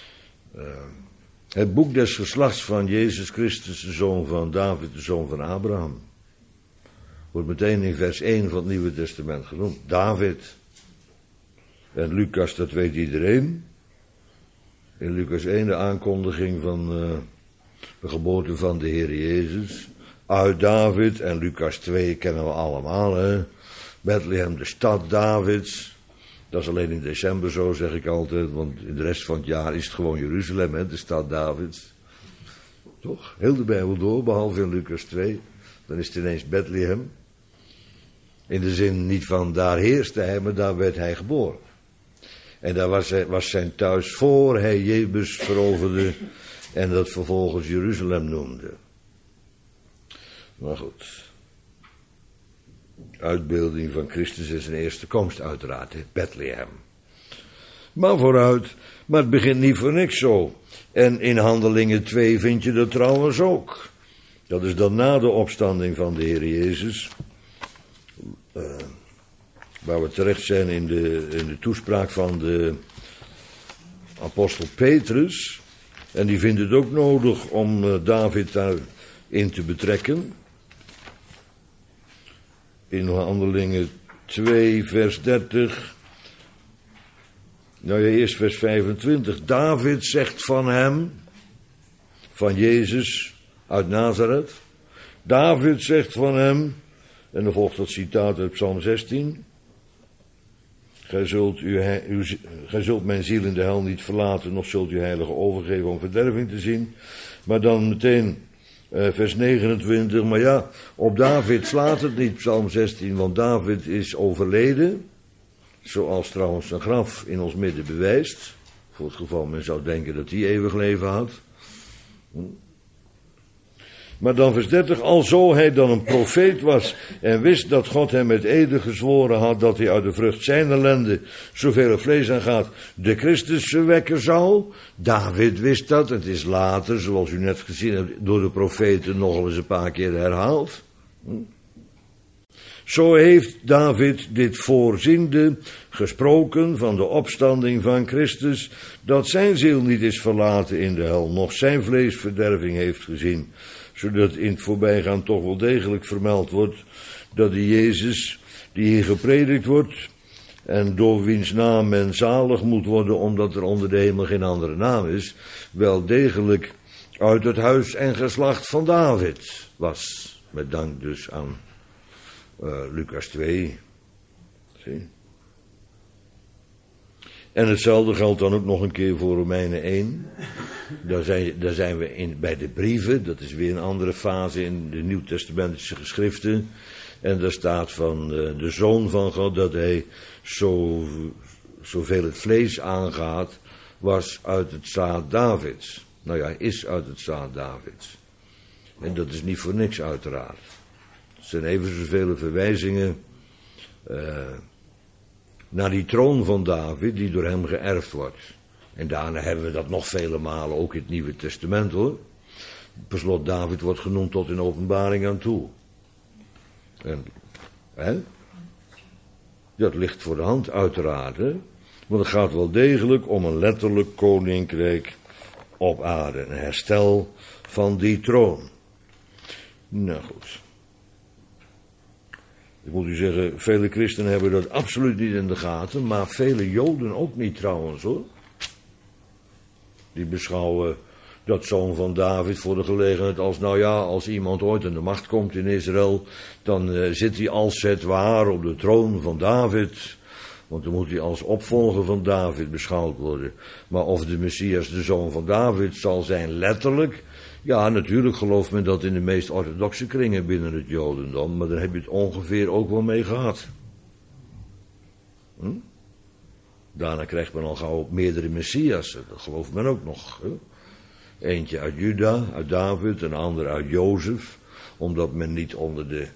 [SPEAKER 1] Het boek des geslachts van Jezus Christus, de zoon van David, de zoon van Abraham. Wordt meteen in vers 1 van het Nieuwe Testament genoemd. David. En Lucas, dat weet iedereen. In Lucas 1 de aankondiging van de geboorte van de Heer Jezus, uit David, en Lucas 2 kennen we allemaal, hè. Bethlehem, de stad Davids. Dat is alleen in december zo, zeg ik altijd, want in de rest van het jaar is het gewoon Jeruzalem, hè, de stad Davids. Toch? Heel de Bijbel door, behalve in Lucas 2. Dan is het ineens Bethlehem. In de zin niet van daar heerste hij, maar daar werd hij geboren. En daar was zijn thuis voor hij Jebus veroverde en dat vervolgens Jeruzalem noemde. Maar goed. Uitbeelding van Christus in zijn eerste komst uiteraard, in Bethlehem. Maar vooruit, maar het begint niet voor niks zo. En in Handelingen 2 vind je dat trouwens ook. Dat is dan na de opstanding van de Heer Jezus. Waar we terecht zijn in de toespraak van de apostel Petrus. En die vindt het ook nodig om David daarin te betrekken. In Handelingen 2 vers 30. Nou ja, eerst vers 25. David zegt van hem, van Jezus uit Nazareth. David zegt van hem, en dan volgt dat citaat uit Psalm 16. Gij zult mijn ziel in de hel niet verlaten, nog zult u heilige overgeven om verderving te zien. Maar dan meteen vers 29, maar ja, op David slaat het niet, Psalm 16, want David is overleden. Zoals trouwens zijn graf in ons midden bewijst. Voor het geval men zou denken dat hij eeuwig leven had. Maar dan vers 30, alzo hij dan een profeet was en wist dat God hem met ede gezworen had dat hij uit de vrucht zijn ellende, zoveel er vlees aan gaat, de Christus verwekken zou. David wist dat, het is later, zoals u net gezien hebt, door de profeten nog eens een paar keer herhaald. Zo heeft David dit voorziende gesproken van de opstanding van Christus, dat zijn ziel niet is verlaten in de hel, noch zijn vlees verderving heeft gezien, zodat in het voorbijgaan toch wel degelijk vermeld wordt dat die Jezus, die hier gepredikt wordt, en door wiens naam men zalig moet worden, omdat er onder de hemel geen andere naam is, wel degelijk uit het huis en geslacht van David was. Met dank dus aan Lucas 2. Zie. En hetzelfde geldt dan ook nog een keer voor Romeinen 1. Daar zijn we bij de brieven, dat is weer een andere fase in de Nieuwtestamentische geschriften. En daar staat van de Zoon van God dat hij, zoveel het vlees aangaat, was uit het zaad Davids. Nou ja, is uit het zaad Davids. En dat is niet voor niks uiteraard. Er zijn even zoveel verwijzingen naar die troon van David die door hem geërfd wordt. En daarna hebben we dat nog vele malen, ook in het Nieuwe Testament hoor. Per slot, David wordt genoemd tot in openbaring aan toe. En, hè? Dat ligt voor de hand uiteraard, hè? Want het gaat wel degelijk om een letterlijk koninkrijk op aarde. Een herstel van die troon. Nou goed. Ik moet u zeggen, vele christenen hebben dat absoluut niet in de gaten, maar vele Joden ook niet trouwens hoor. Die beschouwen dat zoon van David voor de gelegenheid als, nou ja, als iemand ooit aan de macht komt in Israël, dan zit hij als het ware op de troon van David. Want dan moet hij als opvolger van David beschouwd worden. Maar of de Messias de zoon van David zal zijn letterlijk, ja, natuurlijk gelooft men dat in de meest orthodoxe kringen binnen het Jodendom, maar daar heb je het ongeveer ook wel mee gehad. Daarna krijgt men al gauw meerdere Messiassen, dat gelooft men ook nog. Hè? Eentje uit Juda, uit David, een ander uit Jozef, omdat men niet onder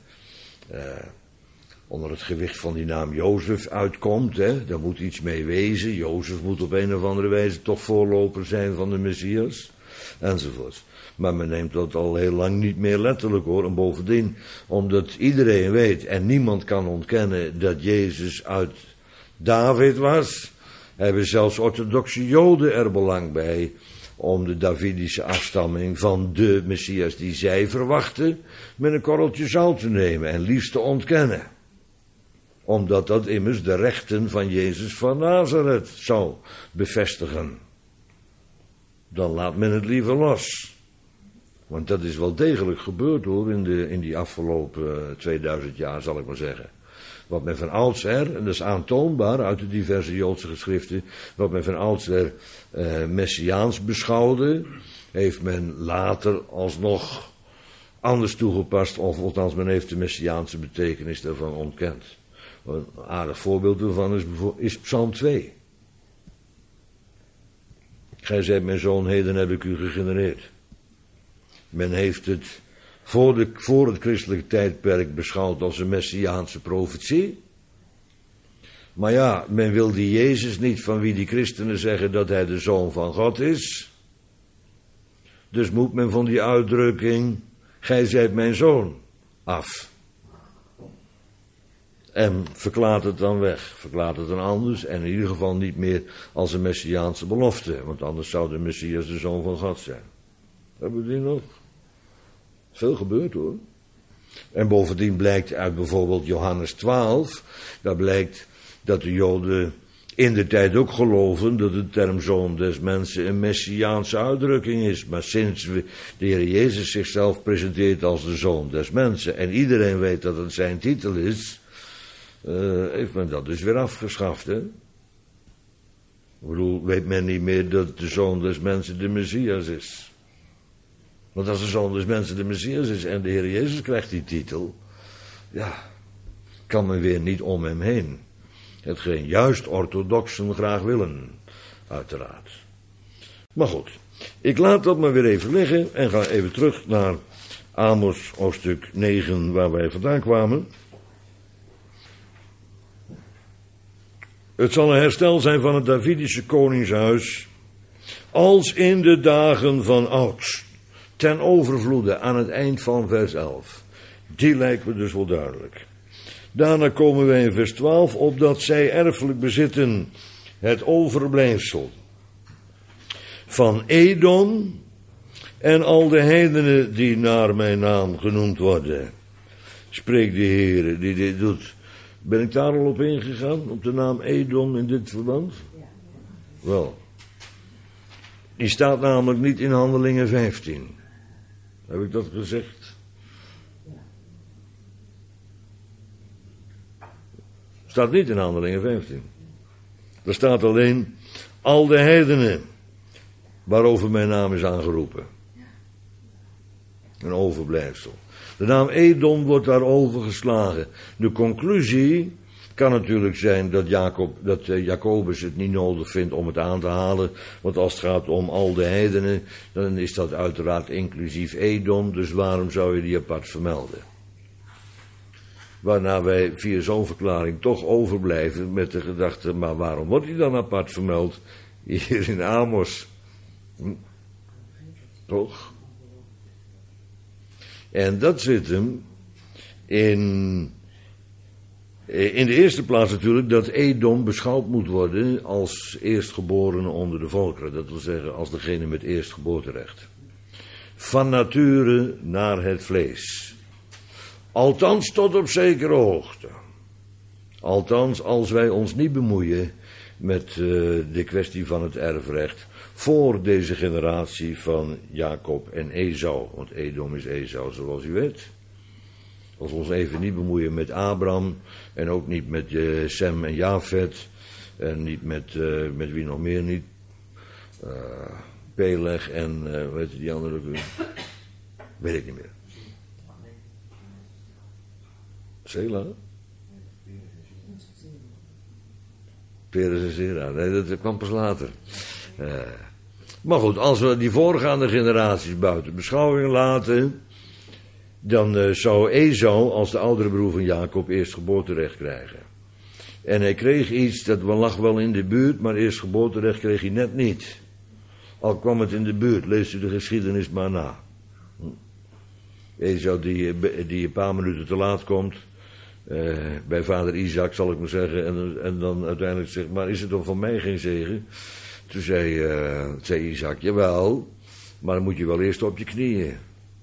[SPEAKER 1] het gewicht van die naam Jozef uitkomt. Hè? Daar moet iets mee wezen. Jozef moet op een of andere wijze toch voorloper zijn van de Messias, enzovoort. Maar men neemt dat al heel lang niet meer letterlijk hoor. En bovendien, omdat iedereen weet en niemand kan ontkennen dat Jezus uit David was, hebben zelfs orthodoxe Joden er belang bij om de Davidische afstamming van de Messias die zij verwachten met een korreltje zout te nemen en liefst te ontkennen. Omdat dat immers de rechten van Jezus van Nazareth zou bevestigen. Dan laat men het liever los. Want dat is wel degelijk gebeurd hoor, in die afgelopen 2000 jaar zal ik maar zeggen. Wat men van oudsher, en dat is aantoonbaar uit de diverse Joodse geschriften, wat men van oudsher messiaans beschouwde, heeft men later alsnog anders toegepast, of althans men heeft de messiaanse betekenis daarvan ontkend. Een aardig voorbeeld daarvan is Psalm 2. Gij zijt mijn zoon, heden heb ik u gegenereerd. Men heeft het voor het christelijke tijdperk beschouwd als een messiaanse profetie. Maar ja, men wil die Jezus niet, van wie die christenen zeggen dat hij de zoon van God is. Dus moet men van die uitdrukking, gij zijt mijn zoon, af. En verklaart het dan weg, verklaart het dan anders en in ieder geval niet meer als een messiaanse belofte. Want anders zou de Messias de zoon van God zijn. Hebben we die nog? Veel gebeurd hoor. En bovendien blijkt uit bijvoorbeeld Johannes 12, daar blijkt dat de Joden in de tijd ook geloven dat de term zoon des mensen een messiaanse uitdrukking is. Maar sinds de Heer Jezus zichzelf presenteert als de zoon des mensen en iedereen weet dat het zijn titel is, heeft men dat dus weer afgeschaft, hè? Ik bedoel, weet men niet meer dat de zoon des mensen de Messias is. Want als de zoon des mensen de Messias is en de Heer Jezus krijgt die titel, ja, kan men weer niet om hem heen. Hetgeen juist orthodoxen graag willen, uiteraard. Maar goed, ik laat dat maar weer even liggen en ga even terug naar Amos hoofdstuk 9, waar wij vandaan kwamen. Het zal een herstel zijn van het Davidische koningshuis, als in de dagen van ouds, ten overvloede aan het eind van vers 11. Die lijkt me dus wel duidelijk. Daarna komen wij in vers 12 op dat zij erfelijk bezitten het overblijfsel van Edom en al de heidenen die naar mijn naam genoemd worden. Spreekt de Heer die dit doet. Ben ik daar al op ingegaan, op de naam Edom in dit verband? Ja. Wel. Die staat namelijk niet in Handelingen 15. Heb ik dat gezegd? Staat niet in Handelingen 15. Er staat alleen al de heidenen waarover mijn naam is aangeroepen. Een overblijfsel. De naam Edom wordt daar overgeslagen. De conclusie kan natuurlijk zijn dat Jacobus het niet nodig vindt om het aan te halen. Want als het gaat om al de heidenen, dan is dat uiteraard inclusief Edom. Dus waarom zou je die apart vermelden? Waarna wij via zo'n verklaring toch overblijven met de gedachte, maar waarom wordt die dan apart vermeld hier in Amos? Toch? En dat zit hem in de eerste plaats natuurlijk dat Edom beschouwd moet worden als eerstgeborene onder de volkeren. Dat wil zeggen als degene met eerstgeboorterecht. Van nature naar het vlees. Althans tot op zekere hoogte. Althans als wij ons niet bemoeien met de kwestie van het erfrecht voor deze generatie van Jacob en Esau. Want Edom is Esau, zoals u weet. Als we ons even niet bemoeien met Abraham en ook niet met Sem en Jafet en niet met wie nog meer niet. Peleg en weet je die andere? Weet ik niet meer. Sela? Peres en Zera. Nee, dat kwam pas later. Maar goed, als we die voorgaande generaties buiten beschouwing laten, dan zou Esau als de oudere broer van Jacob eerstgeboorterecht krijgen. En hij kreeg iets, dat lag wel in de buurt, maar eerstgeboorterecht kreeg hij net niet. Al kwam het in de buurt, leest u de geschiedenis maar na. Esau die een paar minuten te laat komt, bij vader Isaac zal ik maar zeggen, en dan uiteindelijk zegt, maar is het dan van mij geen zegen? Toen zei Isaac, jawel, maar dan moet je wel eerst op je knieën.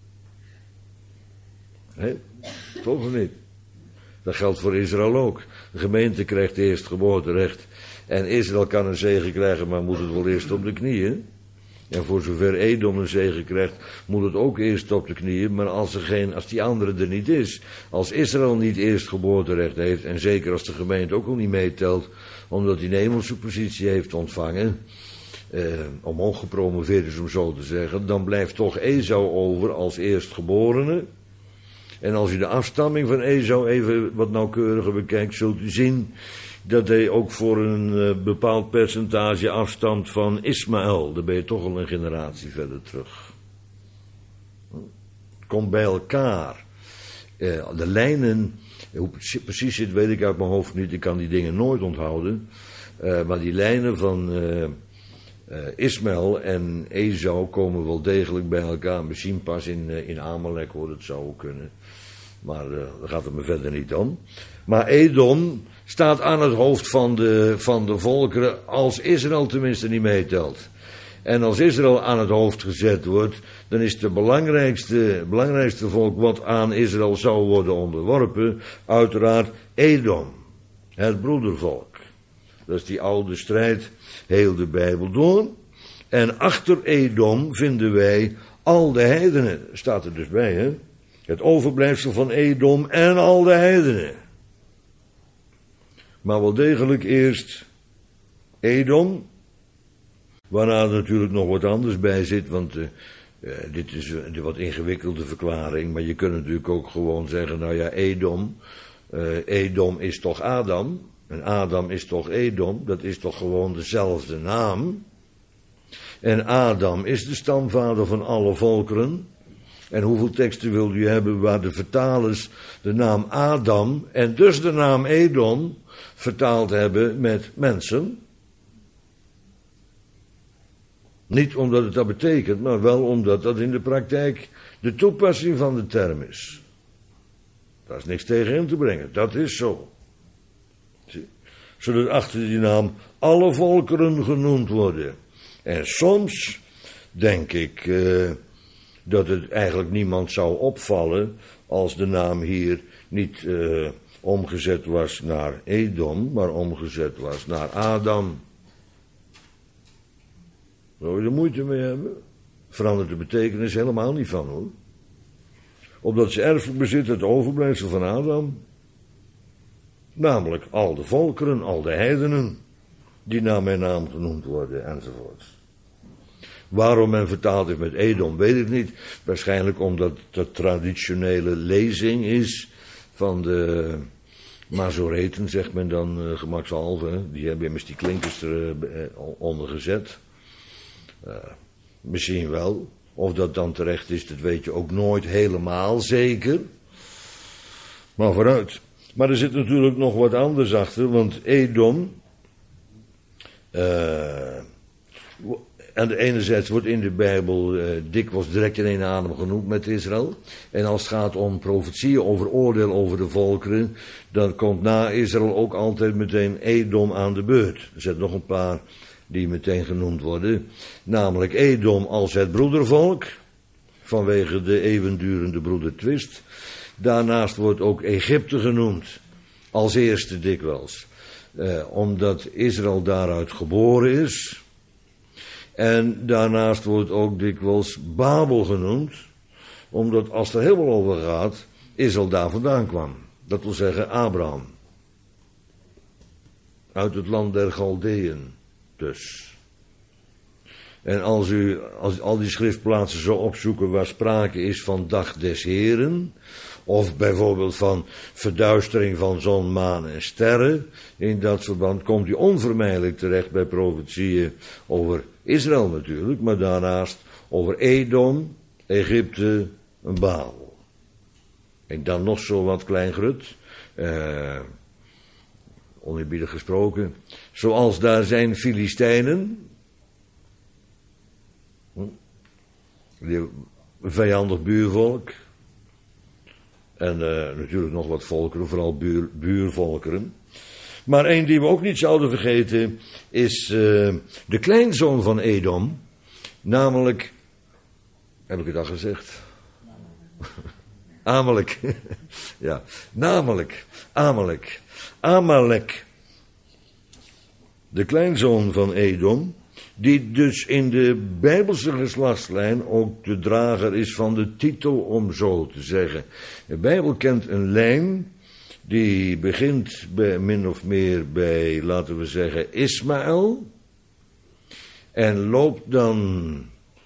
[SPEAKER 1] Hé, toch of niet? Dat geldt voor Israël ook. De gemeente krijgt eerst geboorterecht. En Israël kan een zegen krijgen, maar moet het wel eerst op de knieën. En voor zover Edom een zegen krijgt, moet het ook eerst op de knieën. Maar als die andere er niet is, als Israël niet eerst geboorterecht heeft, en zeker als de gemeente ook al niet meetelt, omdat hij een hemelse positie heeft ontvangen, omhoog gepromoveerd is om zo te zeggen, dan blijft toch Esau over als eerstgeborene. En als u de afstamming van Esau even wat nauwkeuriger bekijkt, zult u zien dat hij ook voor een bepaald percentage afstamt van Ismaël. Dan ben je toch al een generatie verder terug. Komt bij elkaar. De lijnen, hoe het precies zit weet ik uit mijn hoofd niet, ik kan die dingen nooit onthouden. Maar die lijnen van Ismaël en Esau komen wel degelijk bij elkaar. Misschien pas in Amalek hoor, dat zou kunnen. Maar daar gaat het me verder niet om. Maar Edom staat aan het hoofd van de volkeren, als Israël tenminste niet meetelt. En als Israël aan het hoofd gezet wordt, dan is het belangrijkste volk wat aan Israël zou worden onderworpen, uiteraard Edom, het broedervolk. Dat is die oude strijd, heel de Bijbel door. En achter Edom vinden wij al de heidenen, staat er dus bij, hè? Het overblijfsel van Edom en al de heidenen. Maar wel degelijk eerst Edom, waarna er natuurlijk nog wat anders bij zit, want dit is een wat ingewikkelde verklaring, maar je kunt natuurlijk ook gewoon zeggen, nou ja, Edom is toch Adam, en Adam is toch Edom, dat is toch gewoon dezelfde naam. En Adam is de stamvader van alle volkeren. En hoeveel teksten wil u hebben waar de vertalers de naam Adam en dus de naam Edom vertaald hebben met mensen? Niet omdat het dat betekent, maar wel omdat dat in de praktijk de toepassing van de term is. Daar is niks tegen in te brengen, dat is zo. Zodat achter die naam alle volkeren genoemd worden. En soms denk ik dat het eigenlijk niemand zou opvallen als de naam hier niet omgezet was naar Edom, maar omgezet was naar Adam. Zou je er moeite mee hebben? Verandert de betekenis helemaal niet van, hoor. Omdat ze erfelijk bezit het overblijfsel van Adam. Namelijk al de volkeren, al de heidenen, die naar mijn naam genoemd worden, enzovoort. Waarom men vertaald heeft met Edom, weet ik niet. Waarschijnlijk omdat het de traditionele lezing is van de Mazoreten, zegt men dan gemakshalve. Die hebben immers die klinkers eronder gezet. Misschien wel. Of dat dan terecht is, dat weet je ook nooit helemaal zeker. Maar vooruit. Maar er zit natuurlijk nog wat anders achter, want Edom, aan de ene wordt in de Bijbel dikwijls direct in één adem genoemd met Israël. En als het gaat om profetieën over oordeel over de volkeren, dan komt na Israël ook altijd meteen Edom aan de beurt. Er zijn nog een paar die meteen genoemd worden. Namelijk Edom als het broedervolk, vanwege de eeuwendurende broedertwist. Daarnaast wordt ook Egypte genoemd, als eerste dikwijls. Omdat Israël daaruit geboren is. En daarnaast wordt ook dikwijls Babel genoemd, omdat als het er helemaal over gaat, Israël daar vandaan kwam. Dat wil zeggen Abraham. Uit het land der Galdeën dus. En als al die schriftplaatsen zo opzoeken waar sprake is van dag des Heren, of bijvoorbeeld van verduistering van zon, maan en sterren, in dat verband komt u onvermijdelijk terecht bij profetieën over Israël natuurlijk, maar daarnaast over Edom, Egypte en Baal. En dan nog zo wat kleingrut, oneerbiedig gesproken, zoals daar zijn Filistijnen, een vijandig buurvolk, en natuurlijk nog wat volkeren, vooral buurvolkeren. Maar één die we ook niet zouden vergeten is de kleinzoon van Edom. Namelijk, heb ik het al gezegd? Amalek. Ja, namelijk Amalek. De kleinzoon van Edom, die dus in de Bijbelse geslachtslijn ook de drager is van de titel, om zo te zeggen. De Bijbel kent een lijn die begint bij, min of meer bij, laten we zeggen, Ismaël, en loopt dan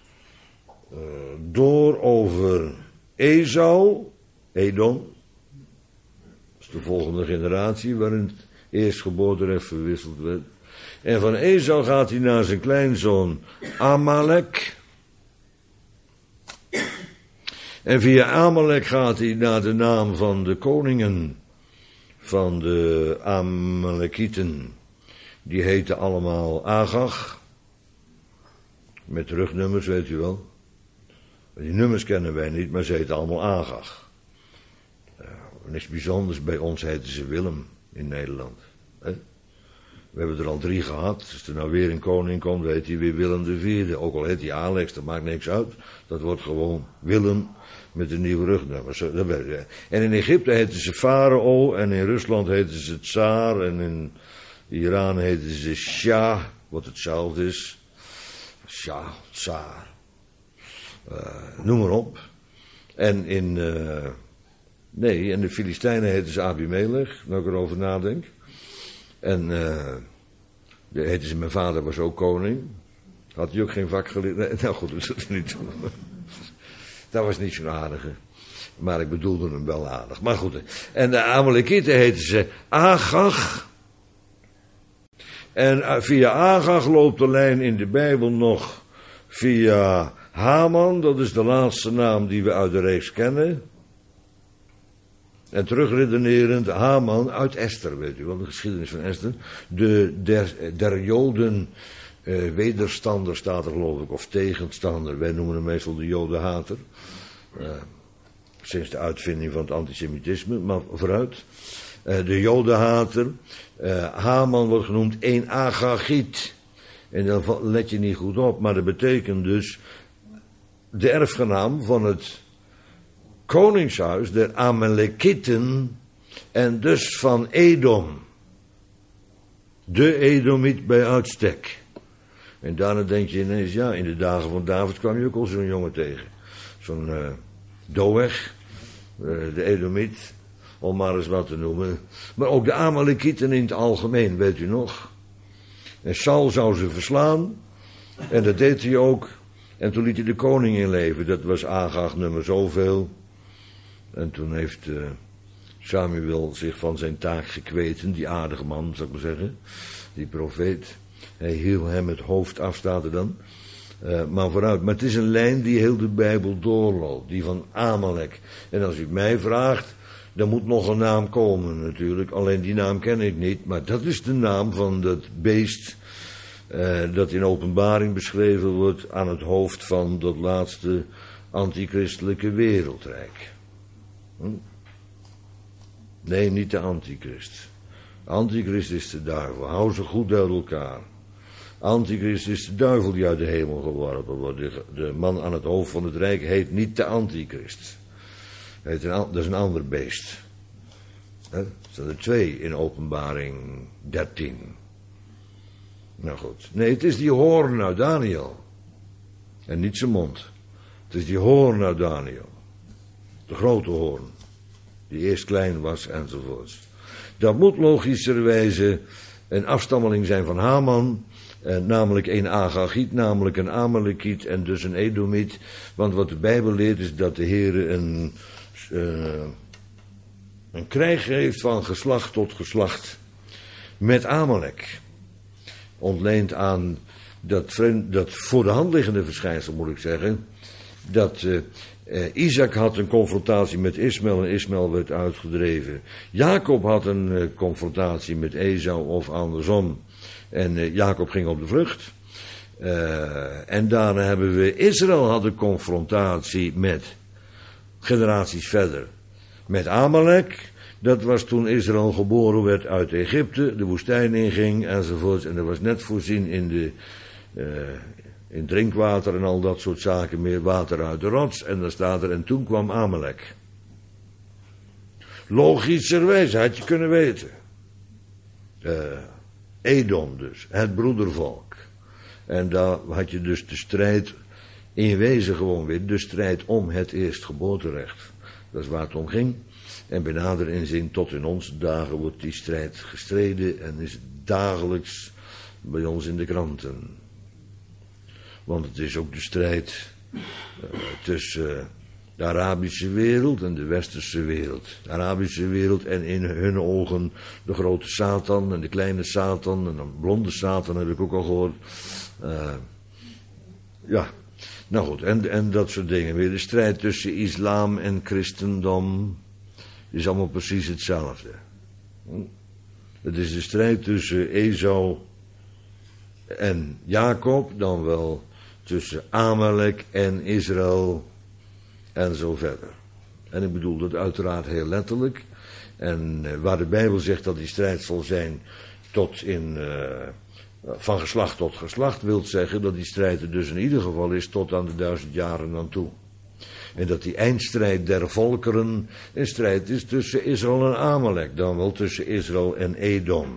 [SPEAKER 1] door over Esau, Edom, dat is de volgende generatie waarin het eerstgeboorterecht verwisseld werd. En van Esau gaat hij naar zijn kleinzoon Amalek. En via Amalek gaat hij naar de naam van de koningen van de Amalekieten. Die heten allemaal Agag. Met rugnummers, weet u wel. Die nummers kennen wij niet, maar ze heten allemaal Agag. Niks bijzonders, bij ons heten ze Willem in Nederland. We hebben er al 3 gehad. Als er nou weer een koning komt, heet hij weer Willem IV. Ook al heet hij Alex, dat maakt niks uit. Dat wordt gewoon Willem met een nieuw rugnummer. En in Egypte heten ze Farao, en in Rusland heten ze Tsaar, en in Iran heten ze Shah, wat hetzelfde is. Shah, Tsaar. Noem maar op. En in de Filistijnen heten ze Abimelech, nou ik erover nadenk. En heten ze, mijn vader was ook koning. Had hij ook geen vak geleerd? Nee, nou goed, dat is niet. Dat was niet zo'n aardige. Maar ik bedoelde hem wel aardig. Maar goed. En de Amalekieten heten ze Agag. En via Agag loopt de lijn in de Bijbel nog via Haman. Dat is de laatste naam die we uit de reeks kennen. En terugredenerend, Haman uit Esther, weet u wel, de geschiedenis van Esther. Der Joden wederstander staat er, geloof ik, of tegenstander. Wij noemen hem meestal de Jodenhater. Sinds de uitvinding van het antisemitisme, maar vooruit. De Jodenhater. Haman wordt genoemd een Agagiet. En dan let je niet goed op, maar dat betekent dus de erfgenaam van het koningshuis der Amalekieten en dus van Edom. De Edomiet bij uitstek. En daarna denk je ineens, ja, in de dagen van David kwam je ook al zo'n jongen tegen. Zo'n Doeg, de Edomiet, om maar eens wat te noemen. Maar ook de Amalekieten in het algemeen, weet u nog. En Saul zou ze verslaan, en dat deed hij ook. En toen liet hij de koning inleven, dat was Agag nummer zoveel. En toen heeft Samuel zich van zijn taak gekweten, die aardige man, zou ik maar zeggen, die profeet. Hij hield hem het hoofd af, staat er dan. Maar vooruit, maar het is een lijn die heel de Bijbel doorloopt, die van Amalek. En als u mij vraagt, dan moet nog een naam komen natuurlijk, alleen die naam ken ik niet, maar dat is de naam van dat beest dat in Openbaring beschreven wordt aan het hoofd van dat laatste antichristelijke wereldrijk. Nee, niet de antichrist. Antichrist is de duivel. Hou ze goed uit elkaar. Antichrist is de duivel die uit de hemel geworpen wordt. De man aan het hoofd van het rijk heet niet de antichrist. Dat is een ander beest. Er staan er 2 in Openbaring 13. Nou goed. Nee, het is die hoorn uit Daniel. En niet zijn mond. Het is die hoorn uit Daniel. De grote hoorn. Die eerst klein was enzovoorts. Dat moet logischerwijze een afstammeling zijn van Haman. Namelijk een Agagiet, namelijk een Amalekiet en dus een Edomiet. Want wat de Bijbel leert is dat de Heer een krijg heeft van geslacht tot geslacht met Amalek. Ontleend aan dat voor de hand liggende verschijnsel, moet ik zeggen, dat Isaac had een confrontatie met Ismaël en Ismaël werd uitgedreven. Jacob had een confrontatie met Esau of andersom. En Jacob ging op de vlucht. En daarna hebben we Israël had een confrontatie met generaties verder. Met Amalek. Dat was toen Israël geboren werd uit Egypte, de woestijn inging enzovoort. En er was net voorzien in drinkwater en al dat soort zaken, meer water uit de rots. En dan staat er, en toen kwam Amalek. Logischerwijs had je kunnen weten. Edom dus, het broedervolk. En daar had je dus de strijd in wezen gewoon weer, de strijd om het eerstgeboorterecht. Dat is waar het om ging. En bij nader inzien tot in onze dagen wordt die strijd gestreden en is dagelijks bij ons in de kranten. Want het is ook de strijd tussen de Arabische wereld en de Westerse wereld. De Arabische wereld en in hun ogen de grote Satan en de kleine Satan en de blonde Satan heb ik ook al gehoord. Ja, nou goed, en dat soort dingen. Weer de strijd tussen islam en christendom is allemaal precies hetzelfde. Het is de strijd tussen Esau en Jacob, dan wel tussen Amalek en Israël en zo verder. En ik bedoel dat uiteraard heel letterlijk. En waar de Bijbel zegt dat die strijd zal zijn tot van geslacht tot geslacht, wil zeggen dat die strijd er dus in ieder geval is tot aan de 1000 jaren aan toe. En dat die eindstrijd der volkeren een strijd is tussen Israël en Amalek, dan wel tussen Israël en Edom.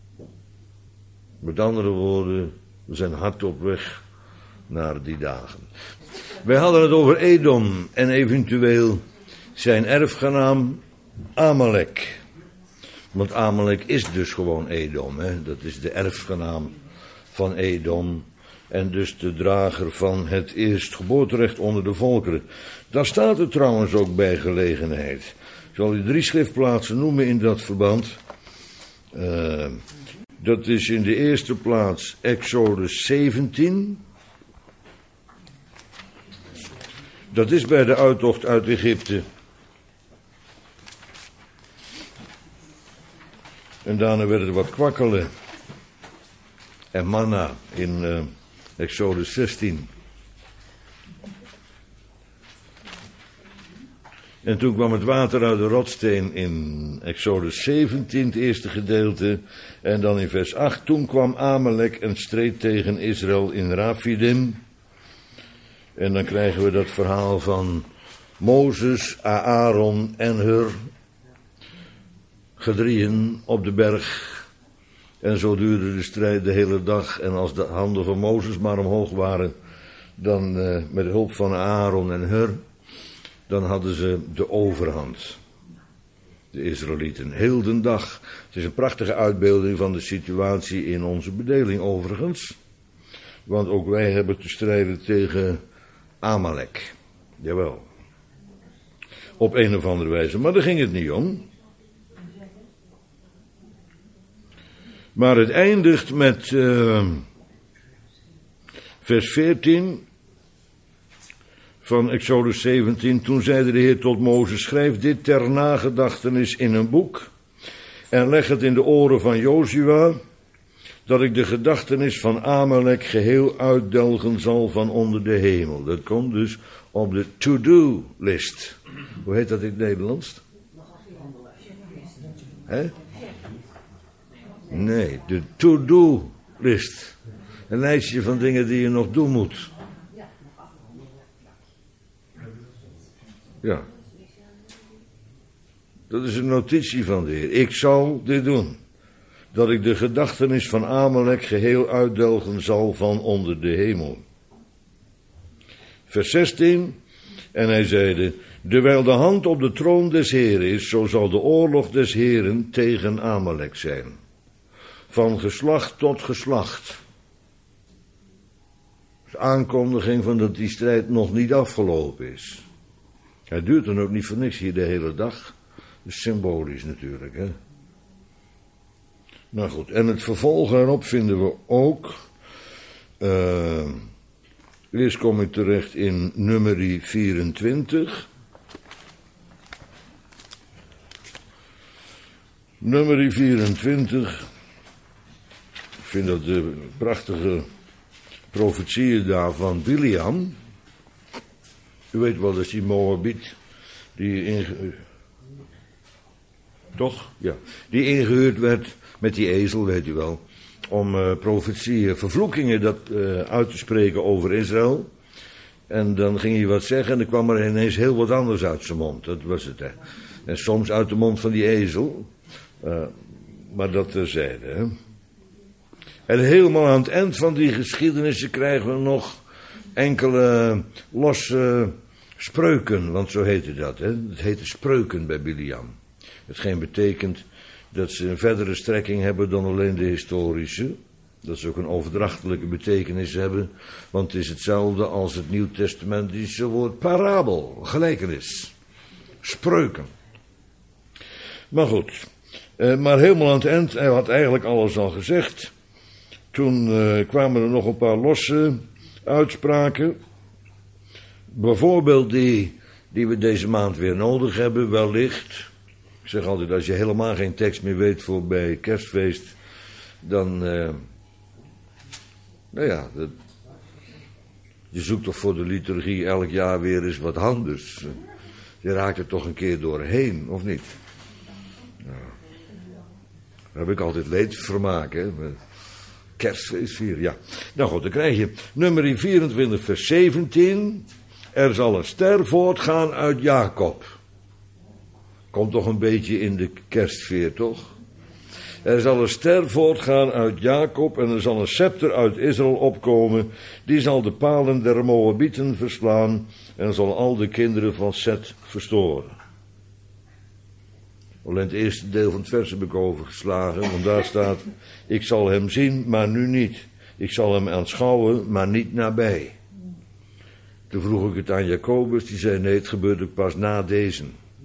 [SPEAKER 1] Met andere woorden, we zijn hard op weg naar die dagen. Wij hadden het over Edom en eventueel zijn erfgenaam Amalek. Want Amalek is dus gewoon Edom, hè? Dat is de erfgenaam van Edom. En dus de drager van het eerstgeboorterecht onder de volkeren. Daar staat het trouwens ook bij gelegenheid. Ik zal u 3 schriftplaatsen noemen in dat verband. Dat is in de eerste plaats Exodus 17. Dat is bij de uittocht uit Egypte. En daarna werden er wat kwakkelen en manna in Exodus 16. En toen kwam het water uit de rotsteen in Exodus 17, het eerste gedeelte. En dan in vers 8, toen kwam Amalek en streed tegen Israël in Rafidim. En dan krijgen we dat verhaal van Mozes, Aaron en Hur, gedrieën op de berg. En zo duurde de strijd de hele dag. En als de handen van Mozes maar omhoog waren, dan met hulp van Aaron en Hur, dan hadden ze de overhand. De Israëlieten, heel de dag. Het is een prachtige uitbeelding van de situatie in onze bedeling overigens. Want ook wij hebben te strijden tegen Amalek. Jawel. Op een of andere wijze. Maar daar ging het niet om. Maar het eindigt met vers 14 van Exodus 17. Toen zeide de Heer tot Mozes, schrijf dit ter nagedachtenis in een boek en leg het in de oren van Jozua, dat ik de gedachtenis van Amalek geheel uitdelgen zal van onder de hemel. Dat komt dus op de to-do-list. Hoe heet dat in het Nederlands? Hè? Nee, de to-do-list. Een lijstje van dingen die je nog doen moet. Ja. Dat is een notitie van de Heer. Ik zal dit doen. Dat ik de gedachtenis van Amalek geheel uitdelgen zal van onder de hemel. Vers 16. En hij zeide, dewijl de hand op de troon des Heeren is, zo zal de oorlog des Heeren tegen Amalek zijn. Van geslacht tot geslacht. De aankondiging van dat die strijd nog niet afgelopen is. Hij duurt dan ook niet voor niks hier de hele dag. Dat is symbolisch natuurlijk, hè. Nou goed, en het vervolg erop vinden we ook. Eerst kom ik terecht in nummerie 24. Nummerie 24. Ik vind dat de prachtige profetieën daar van Biliam. U weet wel, dat is die Moabiet. Toch? Ja. Die ingehuurd werd met die ezel, weet u wel. Om profetieën, vervloekingen uit te spreken over Israël. En dan ging hij wat zeggen en dan kwam er ineens heel wat anders uit zijn mond. Dat was het, hè. En soms uit de mond van die ezel. Maar dat terzijde, hè. En helemaal aan het eind van die geschiedenissen krijgen we nog enkele losse spreuken, want zo heette dat. Hè? Het heette spreuken bij Bileam. Hetgeen betekent dat ze een verdere strekking hebben dan alleen de historische. Dat ze ook een overdrachtelijke betekenis hebben. Want het is hetzelfde als het Nieuw-testamentische woord parabel, gelijkenis. Spreuken. Maar goed. Maar helemaal aan het eind, hij had eigenlijk alles al gezegd. Toen kwamen er nog een paar losse uitspraken. Bijvoorbeeld die we deze maand weer nodig hebben, wellicht. Ik zeg altijd, als je helemaal geen tekst meer weet voor bij kerstfeest, dan, je zoekt toch voor de liturgie elk jaar weer eens wat anders. Je raakt er toch een keer doorheen, of niet? Nou, daar heb ik altijd leedvermaak, hè. Kerstfeest vieren, ja. Nou goed, dan krijg je nummer 24 vers 17. Er zal een ster voortgaan uit Jacob. Komt toch een beetje in de kerstfeer, toch? Er zal een ster voortgaan uit Jacob en er zal een scepter uit Israël opkomen. Die zal de palen der Moabieten verslaan en zal al de kinderen van Set verstoren. Alleen het eerste deel van het vers heb ik overgeslagen, want daar staat: ik zal hem zien, maar nu niet. Ik zal hem aanschouwen, maar niet nabij. Toen vroeg ik het aan Jacobus, die zei: nee, het gebeurt ook pas na deze.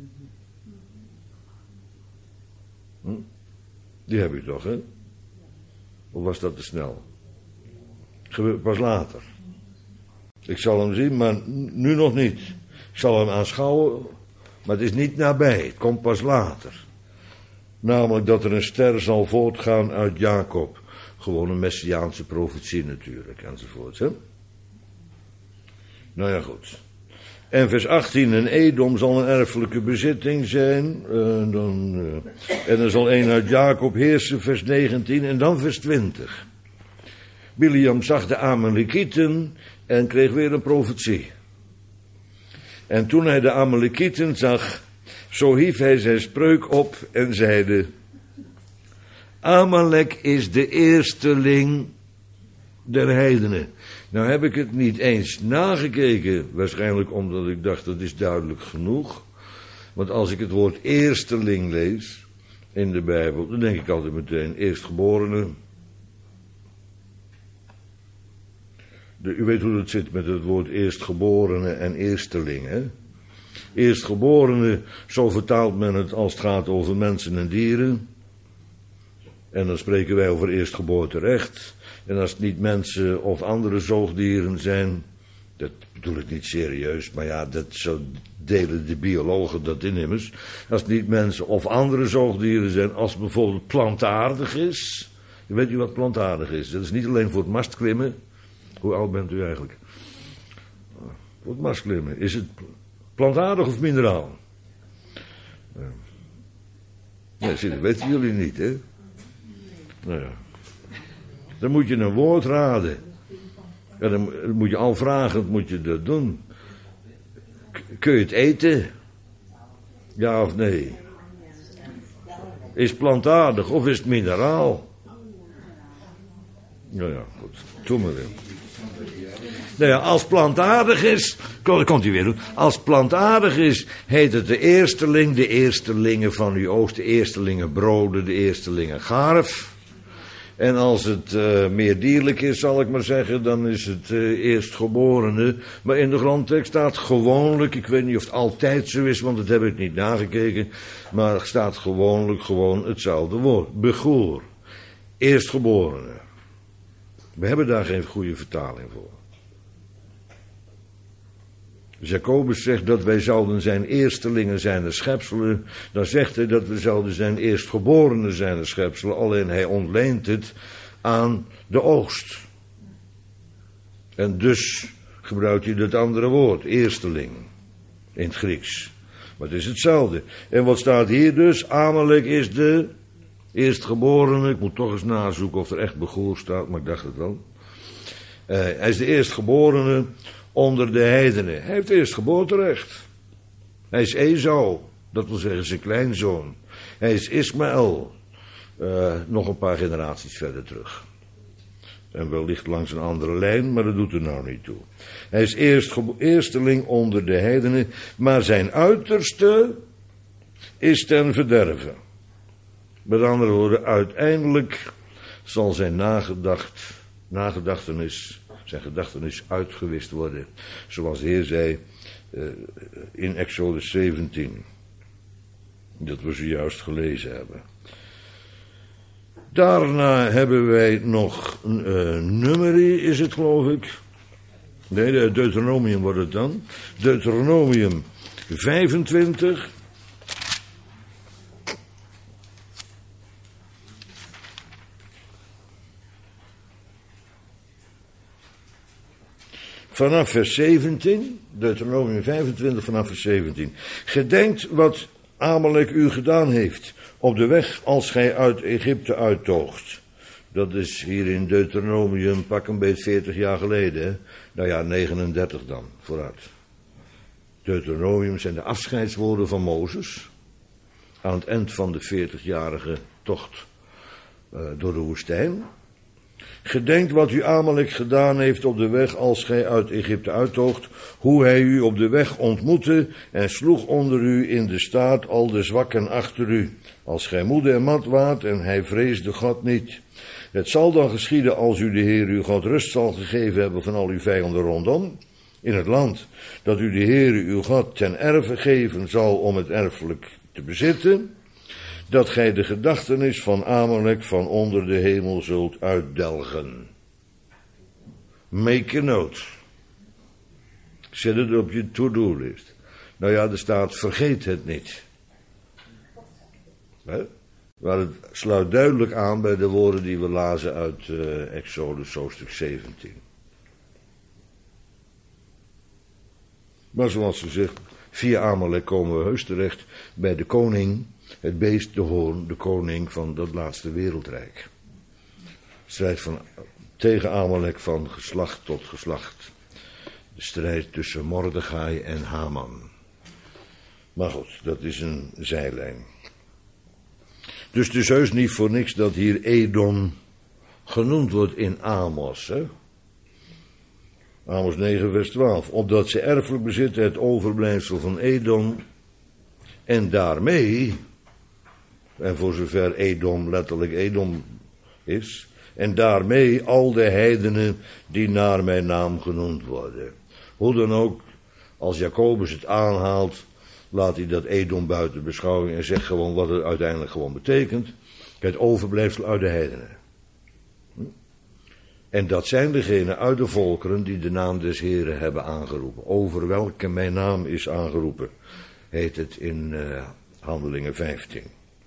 [SPEAKER 1] Die heb je toch, hè? Of was dat te snel? Het gebeurt pas later. Ik zal hem zien, maar nu nog niet. Ik zal hem aanschouwen, maar het is niet nabij. Het komt pas later. Namelijk dat er een ster zal voortgaan uit Jacob. Gewoon een messiaanse profetie natuurlijk, enzovoort, hè? Nou ja, goed. En vers 18, en Edom zal een erfelijke bezitting zijn. En er zal een uit Jacob heersen, vers 19. En dan vers 20. Bileam zag de Amalekieten en kreeg weer een profetie. En toen hij de Amalekieten zag, zo hief hij zijn spreuk op en zeide: Amalek is de eersteling der heidenen. Nou heb ik het niet eens nagekeken, waarschijnlijk omdat ik dacht dat is duidelijk genoeg. Want als ik het woord eersteling lees in de Bijbel, dan denk ik altijd meteen eerstgeborene. U weet hoe het zit met het woord eerstgeborene en eersteling, hè? Eerstgeborene, zo vertaalt men het als het gaat over mensen en dieren. En dan spreken wij over eerstgeboorterecht. En als het niet mensen of andere zoogdieren zijn, dat bedoel ik niet serieus, maar ja, dat zo delen de biologen dat in immers. Als het niet mensen of andere zoogdieren zijn, als het bijvoorbeeld plantaardig is. Je weet u wat plantaardig is? Dat is niet alleen voor het mastklimmen. Hoe oud bent u eigenlijk? Voor het mastklimmen. Is het plantaardig of mineraal? Nee, dat weten jullie niet, hè? Nou ja. Dan moet je een woord raden. Ja, dan moet je al vragen, moet je dat doen. Kun je het eten? Ja of nee? Is het plantaardig of is het mineraal? Nou ja, goed. Doe maar weer. Nou ja, als plantaardig is, komt hij weer doen. Als plantaardig is, heet het de eersteling, de eerstelingen van uw oogst, de eerstelingen broden, de eerstelingen garf. En als het meer dierlijk is, zal ik maar zeggen, dan is het eerstgeborene. Maar in de grondtekst staat gewoonlijk, ik weet niet of het altijd zo is, want dat heb ik niet nagekeken. Maar er staat gewoonlijk gewoon hetzelfde woord. Begoor. Eerstgeborene. We hebben daar geen goede vertaling voor. Jacobus zegt dat wij zouden zijn eerstelingen zijn de schepselen. Dan zegt hij dat we zouden zijn eerstgeborenen zijn de schepselen. Alleen hij ontleent het aan de oogst. En dus gebruikt hij dat andere woord, eersteling, in het Grieks. Maar het is hetzelfde. En wat staat hier dus? Amalek is de eerstgeborene. Ik moet toch eens nazoeken of er echt begoor staat, maar ik dacht het wel. Hij is de eerstgeborene onder de heidenen. Hij heeft eerstgeboorterecht. Hij is Esau, dat wil zeggen zijn kleinzoon. Hij is Ismaël, nog een paar generaties verder terug. En wellicht langs een andere lijn, maar dat doet er nou niet toe. Hij is eersteling onder de heidenen, maar zijn uiterste is ten verderve. Met andere woorden, uiteindelijk zal zijn zijn gedachtenis uitgewist worden. Zoals de Heer zei in Exodus 17. Dat we zojuist gelezen hebben. Daarna hebben wij nog Numeri, is het geloof ik. Nee, Deuteronomium wordt het dan. Deuteronomium 25. Vanaf vers 17, Deuteronomium 25 vanaf vers 17. Gedenkt wat Amalek u gedaan heeft op de weg als gij uit Egypte uittoogt. Dat is hier in Deuteronomium pak een beetje 40 jaar geleden. Hè? Nou ja, 39 dan, vooruit. Deuteronomium zijn de afscheidswoorden van Mozes aan het eind van de 40-jarige tocht door de woestijn. Gedenkt wat u Amalek gedaan heeft op de weg als gij uit Egypte uittoogt, hoe hij u op de weg ontmoette en sloeg onder u in de staat al de zwakken achter u, als gij moede en mat waart en hij vreesde God niet. Het zal dan geschieden als u de Heer uw God rust zal gegeven hebben van al uw vijanden rondom, in het land dat u de Heer uw God ten erve geven zal om het erfelijk te bezitten, dat gij de gedachtenis van Amalek van onder de hemel zult uitdelgen. Make a note. Zet het op je to-do-list. Nou ja, er staat, vergeet het niet. Maar het sluit duidelijk aan bij de woorden die we lazen uit Exodus hoofdstuk 17. Maar zoals gezegd, via Amalek komen we heus terecht bij de koning, het beest, de hoorn, de koning van dat laatste wereldrijk. Strijd tegen Amalek van geslacht tot geslacht. De strijd tussen Mordechai en Haman. Maar goed, dat is een zijlijn. Dus het is heus niet voor niks dat hier Edom genoemd wordt in Amos. Hè? Amos 9 vers 12. Opdat ze erfelijk bezitten het overblijfsel van Edom. En daarmee, en voor zover Edom letterlijk Edom is, en daarmee al de heidenen die naar mijn naam genoemd worden. Hoe dan ook, als Jacobus het aanhaalt, laat hij dat Edom buiten beschouwing en zegt gewoon wat het uiteindelijk gewoon betekent. Het overblijfsel uit de heidenen. En dat zijn degenen uit de volkeren die de naam des Heren hebben aangeroepen. Over welke mijn naam is aangeroepen, heet het in Handelingen 15.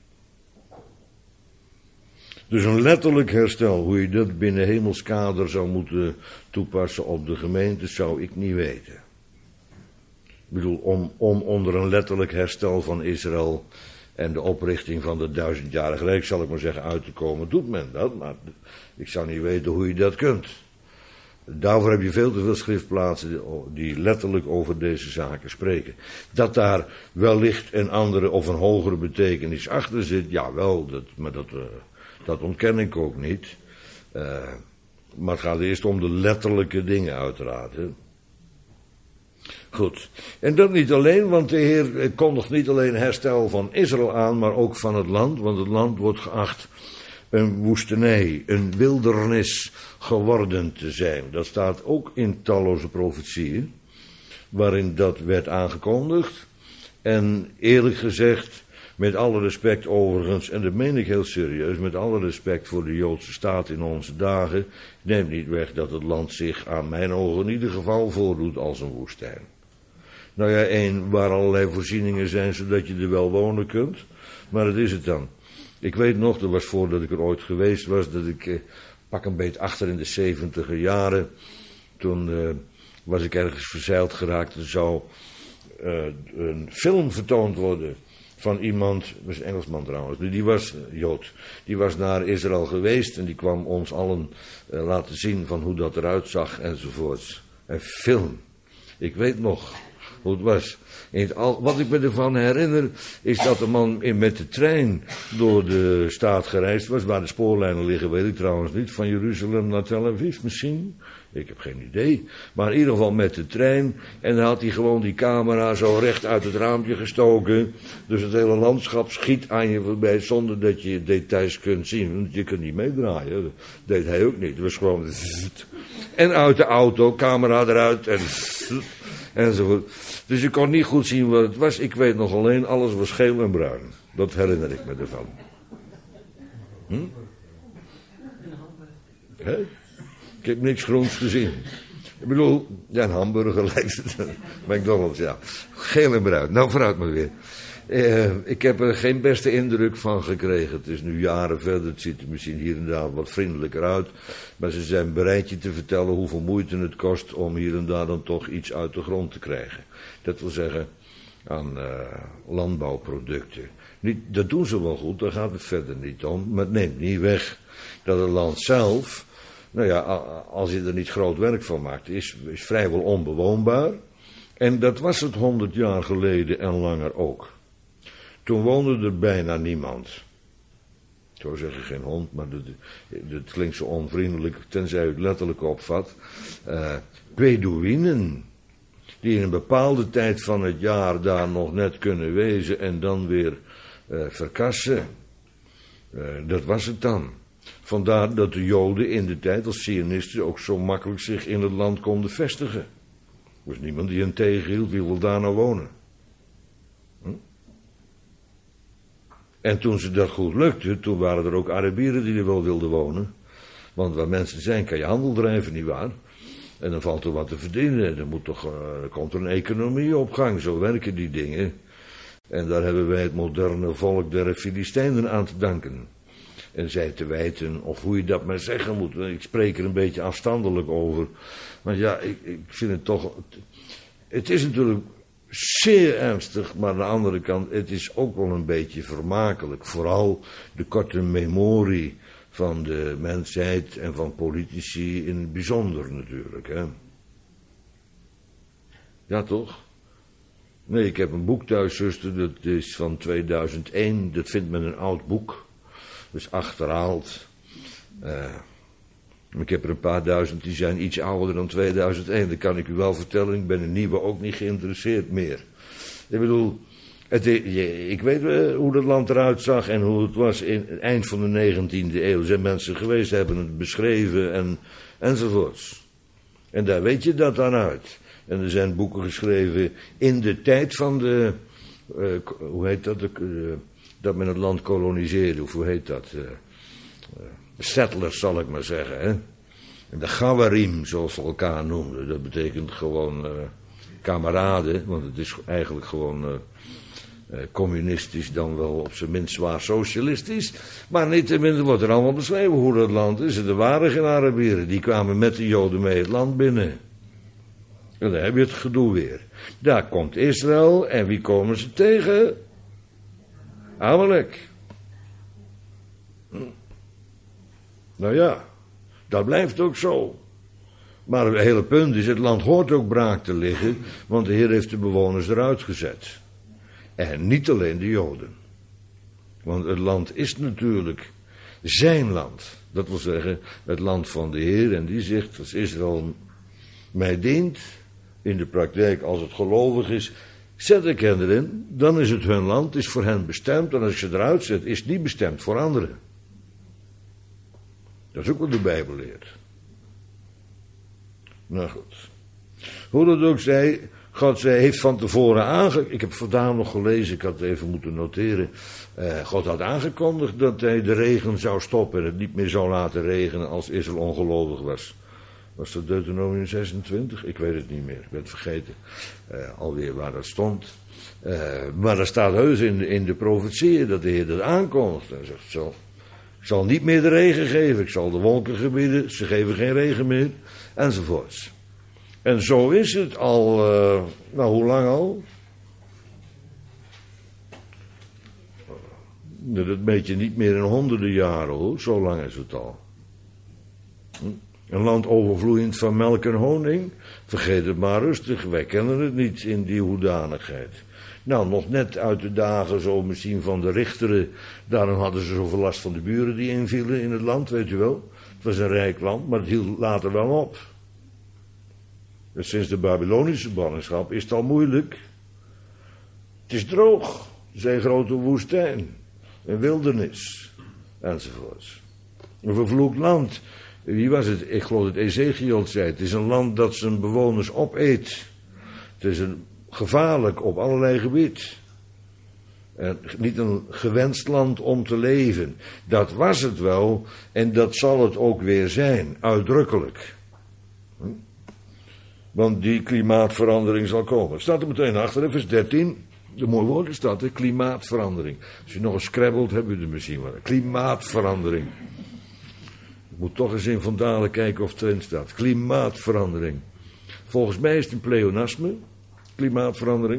[SPEAKER 1] Dus een letterlijk herstel, hoe je dat binnen hemels kader zou moeten toepassen op de gemeente, zou ik niet weten. Ik bedoel, om onder een letterlijk herstel van Israël en de oprichting van het 1000-jarig Rijk, zal ik maar zeggen, uit te komen, doet men dat. Maar ik zou niet weten hoe je dat kunt. Daarvoor heb je veel te veel schriftplaatsen die letterlijk over deze zaken spreken. Dat daar wellicht een andere of een hogere betekenis achter zit, jawel, maar dat ontken ik ook niet. Maar het gaat eerst om de letterlijke dingen uiteraard. Hè. Goed. En dat niet alleen, want de Heer kondigt niet alleen herstel van Israël aan, maar ook van het land. Want het land wordt geacht een woestenij, een wildernis geworden te zijn. Dat staat ook in talloze profetieën, waarin dat werd aangekondigd. En eerlijk gezegd, met alle respect overigens, en dat meen ik heel serieus, met alle respect voor de Joodse staat in onze dagen, neemt niet weg dat het land zich aan mijn ogen in ieder geval voordoet als een woestijn. Nou ja, één, waar allerlei voorzieningen zijn zodat je er wel wonen kunt, maar dat is het dan. Ik weet nog, dat was voordat ik er ooit geweest was, dat ik pak een beetje achter in de 70er jaren, toen was ik ergens verzeild geraakt, er zou een film vertoond worden van iemand, dat was een Engelsman trouwens, die was Jood, die was naar Israël geweest en die kwam ons allen laten zien van hoe dat eruit zag enzovoorts. Een film. Ik weet nog, hoe het was. Wat ik me ervan herinner, is dat de man met de trein door de staat gereisd was. Waar de spoorlijnen liggen, weet ik trouwens niet. Van Jeruzalem naar Tel Aviv misschien. Ik heb geen idee. Maar in ieder geval met de trein. En dan had hij gewoon die camera zo recht uit het raampje gestoken. Dus het hele landschap schiet aan je voorbij zonder dat je details kunt zien. Want je kunt niet meedraaien. Dat deed hij ook niet. Het was gewoon... En uit de auto, camera eruit enzovoort. Dus je kon niet goed zien wat het was. Ik weet nog alleen, alles was geel en bruin. Dat herinner ik me ervan. Hè? Ik heb niks groens gezien. Ik bedoel, ja, een hamburger lijkt het. McDonald's, ja. Geel en bruin. Nou, vooruit maar weer. Ik heb er geen beste indruk van gekregen. Het is nu jaren verder. Het ziet er misschien hier en daar wat vriendelijker uit. Maar ze zijn bereid je te vertellen hoeveel moeite het kost om hier en daar dan toch iets uit de grond te krijgen. Dat wil zeggen aan landbouwproducten. Dat doen ze wel goed, daar gaat het verder niet om. Maar het neemt niet weg dat het land zelf, nou ja, als je er niet groot werk van maakt, is vrijwel onbewoonbaar. En dat was het 100 jaar geleden en langer ook. Toen woonde er bijna niemand. Ik zou zeggen geen hond, maar dat klinkt zo onvriendelijk, tenzij u het letterlijk opvat. Bedoïnen, die in een bepaalde tijd van het jaar daar nog net kunnen wezen en dan weer verkassen. Dat was het dan. Vandaar dat de Joden in de tijd als Zionisten ook zo makkelijk zich in het land konden vestigen. Er was niemand die hen tegenhield, wie wil daar nou wonen? En toen ze dat goed lukte, toen waren er ook Arabieren die er wel wilden wonen. Want waar mensen zijn kan je handel drijven, nietwaar? En dan valt er wat te verdienen. Dan komt er een economie op gang, zo werken die dingen. En daar hebben wij het moderne volk der Filistijnen aan te danken. En zij te wijten, of hoe je dat maar zeggen moet. Ik spreek er een beetje afstandelijk over. Maar ja, ik vind het toch... Het is natuurlijk zeer ernstig, maar aan de andere kant, het is ook wel een beetje vermakelijk. Vooral de korte memorie van de mensheid en van politici in het bijzonder natuurlijk. Hè? Ja, toch? Nee, ik heb een boek thuis, zuster, dat is van 2001. Dat vindt men een oud boek. Dus achterhaald. Ik heb er een paar duizend, die zijn iets ouder dan 2001. Dat kan ik u wel vertellen. Ik ben in nieuwe ook niet geïnteresseerd meer. Ik bedoel, ik weet hoe dat land eruit zag en hoe het was in het eind van de 19e eeuw. Er zijn mensen geweest, hebben het beschreven enzovoorts. En daar weet je dat dan uit. En er zijn boeken geschreven in de tijd van de... hoe heet dat? Dat men het land koloniseerde, of hoe heet dat? Settlers, zal ik maar zeggen. Hè? En de Gawarim, zoals ze elkaar noemden. Dat betekent gewoon kameraden, want het is eigenlijk gewoon communistisch, dan wel op zijn minst zwaar socialistisch. Maar niettemin wordt er allemaal beschreven hoe dat land is. Er waren geen Arabieren, die kwamen met de Joden mee het land binnen. En dan heb je het gedoe weer. Daar komt Israël, en wie komen ze tegen? Amalek. Nou ja, dat blijft ook zo. Maar het hele punt is, het land hoort ook braak te liggen, want de Heer heeft de bewoners eruit gezet. En niet alleen de Joden. Want het land is natuurlijk zijn land. Dat wil zeggen, het land van de Heer. En die zegt, als Israël mij dient, in de praktijk als het gelovig is, zet ik hen erin, dan is het hun land, is voor hen bestemd. En als ik ze eruit zet, is het niet bestemd voor anderen. Dat is ook wat de Bijbel leert. Nou goed. Hoe dat ook zij, God heeft van tevoren aangekondigd. Ik heb vandaag nog gelezen, ik had het even moeten noteren. God had aangekondigd dat hij de regen zou stoppen en het niet meer zou laten regenen als Israël ongelovig was. Was dat Deuteronomium 26? Ik weet het niet meer, ik ben het vergeten alweer waar dat stond. Maar er staat heus in de profetieën dat de Heer dat aankondigt. Hij zegt zo. Ik zal niet meer de regen geven, ik zal de wolken gebieden, ze geven geen regen meer, enzovoorts. En zo is het al, nou hoe lang al? Dat weet je niet meer in honderden jaren hoor, zo lang is het al. Een land overvloeiend van melk en honing? Vergeet het maar rustig, wij kennen het niet in die hoedanigheid. Nou, nog net uit de dagen zo misschien van de richteren, daarom hadden ze zoveel last van de buren die invielen in het land, weet u wel. Het was een rijk land, maar het hield later wel op. Dus sinds de Babylonische ballingschap is het al moeilijk. Het is droog, het is een grote woestijn, een wildernis, enzovoorts. Een vervloekt land. Wie was het? Ik geloof dat Ezechiel zei. Het is een land dat zijn bewoners opeet. Het is een gevaarlijk op allerlei gebied. En niet een gewenst land om te leven. Dat was het wel en dat zal het ook weer zijn, uitdrukkelijk. Want die klimaatverandering zal komen. Staat er meteen achter, in vers 13. De mooie woord is dat, klimaatverandering. Als je nog eens scrabbelt, heb je er misschien wel. Klimaatverandering. Ik moet toch eens in Van Dalen kijken of het erin staat. Klimaatverandering. Volgens mij is het een pleonasme. Klimaatverandering.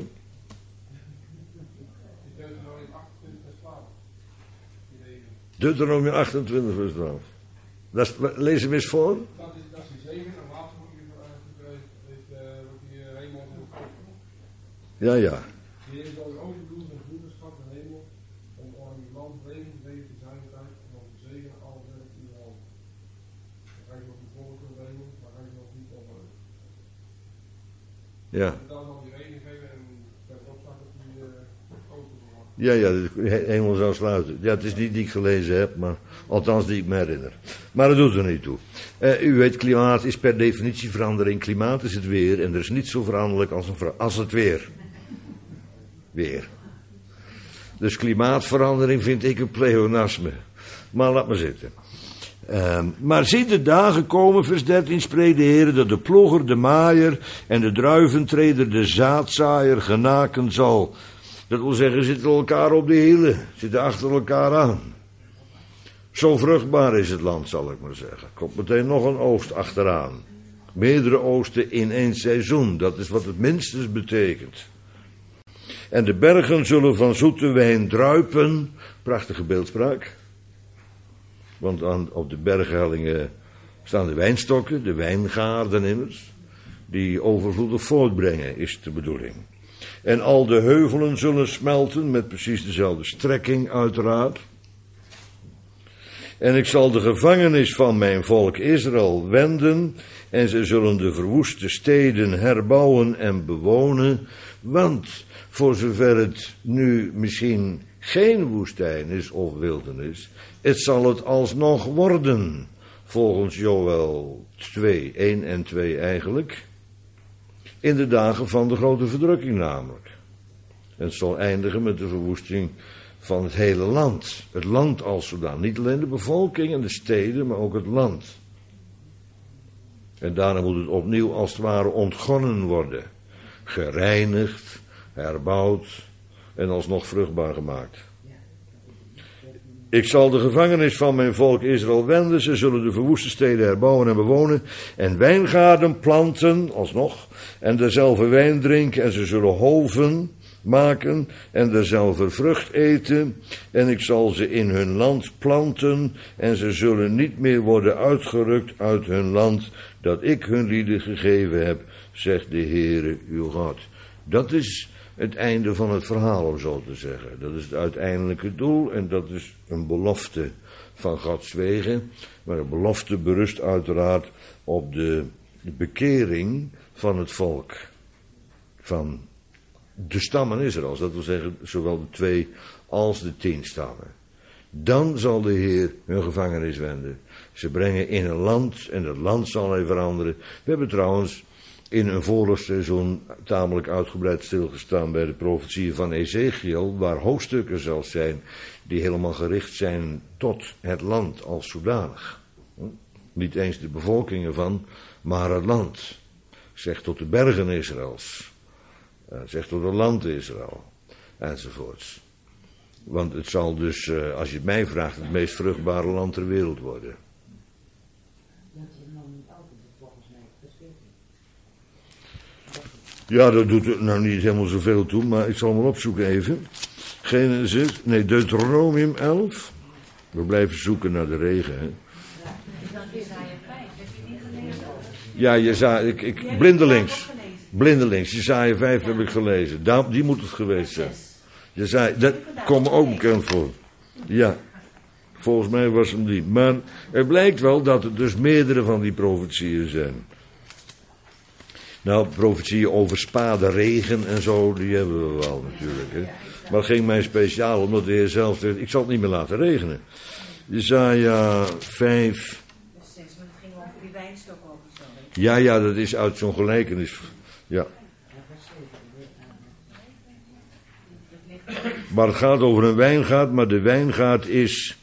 [SPEAKER 1] Deuteronomium 28 vers 12. Lees hem eens voor.
[SPEAKER 2] Dat is die zegen en later wordt die hemel gekomen.
[SPEAKER 1] Ja, ja.
[SPEAKER 2] Die heeft al overbloed en broederschap in de hemel. Om aan uw land leven te zijn tijd. En om te zegenen alle werk in uw hand. Dan ga je nog die volken nemen, maar ga je nog niet opnemen.
[SPEAKER 1] Ja.
[SPEAKER 2] En dan al die regen geven en verderop staat dat die open wordt.
[SPEAKER 1] Ja, ja, de hemel zou sluiten. Ja, het is niet die ik gelezen heb, maar althans die ik me herinner. Maar dat doet er niet toe. U weet, klimaat is per definitie verandering. Klimaat is het weer en er is niet zo veranderlijk als het weer. Weer. Dus klimaatverandering vind ik een pleonasme. Maar laat maar zitten. Maar zie de dagen komen, vers 13, spreekt de Heer, dat de ploeger, de maaier en de druiventreder, de zaadzaaier genaken zal. Dat wil zeggen, ze zitten elkaar op de hielen, zitten achter elkaar aan. Zo vruchtbaar is het land, zal ik maar zeggen. Komt meteen nog een oogst achteraan. Meerdere oogsten in één seizoen, dat is wat het minstens betekent. En de bergen zullen van zoete wijn druipen. Prachtige beeldspraak. Want op de berghellingen staan de wijnstokken, de wijngaarden immers. Die overvloedig voortbrengen, is de bedoeling. En al de heuvelen zullen smelten, met precies dezelfde strekking uiteraard. En ik zal de gevangenis van mijn volk Israël wenden, en ze zullen de verwoeste steden herbouwen en bewonen, want voor zover het nu misschien geen woestijn is of wildernis, het zal het alsnog worden, volgens Joël 2, 1 en 2 eigenlijk, in de dagen van de grote verdrukking namelijk. En het zal eindigen met de verwoesting van het hele land. Het land als zodanig. Niet alleen de bevolking en de steden, maar ook het land. En daarna moet het opnieuw als het ware ontgonnen worden. Gereinigd, herbouwd en alsnog vruchtbaar gemaakt. Ik zal de gevangenis van mijn volk Israël wenden. Ze zullen de verwoeste steden herbouwen en bewonen. En wijngaarden planten, alsnog. En derzelve wijn drinken. En ze zullen hoven maken. En derzelve vrucht eten. En ik zal ze in hun land planten. En ze zullen niet meer worden uitgerukt uit hun land. Dat ik hun lieden gegeven heb, zegt de Heere uw God. Dat is het einde van het verhaal, om zo te zeggen. Dat is het uiteindelijke doel en dat is een belofte van Gods wegen. Maar een belofte berust uiteraard op de bekering van het volk. Van de stammen Israëls, dat wil zeggen zowel de 2 als de 10 stammen. Dan zal de Heer hun gevangenis wenden. Ze brengen in een land en het land zal hij veranderen. We hebben trouwens in een voorlofseizoen tamelijk uitgebreid stilgestaan bij de profetieën van Ezechiel, waar hoofdstukken zelfs zijn die helemaal gericht zijn tot het land als zodanig. Niet eens de bevolking ervan, maar het land. Zegt tot de bergen Israëls. Zegt tot het land Israël. Enzovoorts. Want het zal dus, als je het mij vraagt, het meest vruchtbare land ter wereld worden. Ja, dat doet er nou niet helemaal zoveel toe, maar ik zal hem wel opzoeken even. Deuteronomium 11. We blijven zoeken naar de regen, hè.
[SPEAKER 3] Dan is hij 5, heb je die
[SPEAKER 1] Ja, blindelings. Blindelings, Jesaja 5 heb ik gelezen. Die moet het geweest zijn. Jesaja, dat komt me ook bekend voor. Ja, volgens mij was hem die. Maar het blijkt wel dat er dus meerdere van die profetieën zijn. Nou, profetieën over spade regen en zo, die hebben we wel natuurlijk. Hè. Maar het ging mij speciaal, omdat de Heer zelf zegt, ik zal het niet meer laten regenen. Jesaja 5... Ja, dat is uit zo'n gelijkenis. Ja. Maar het gaat over een wijngaard, maar de wijngaard is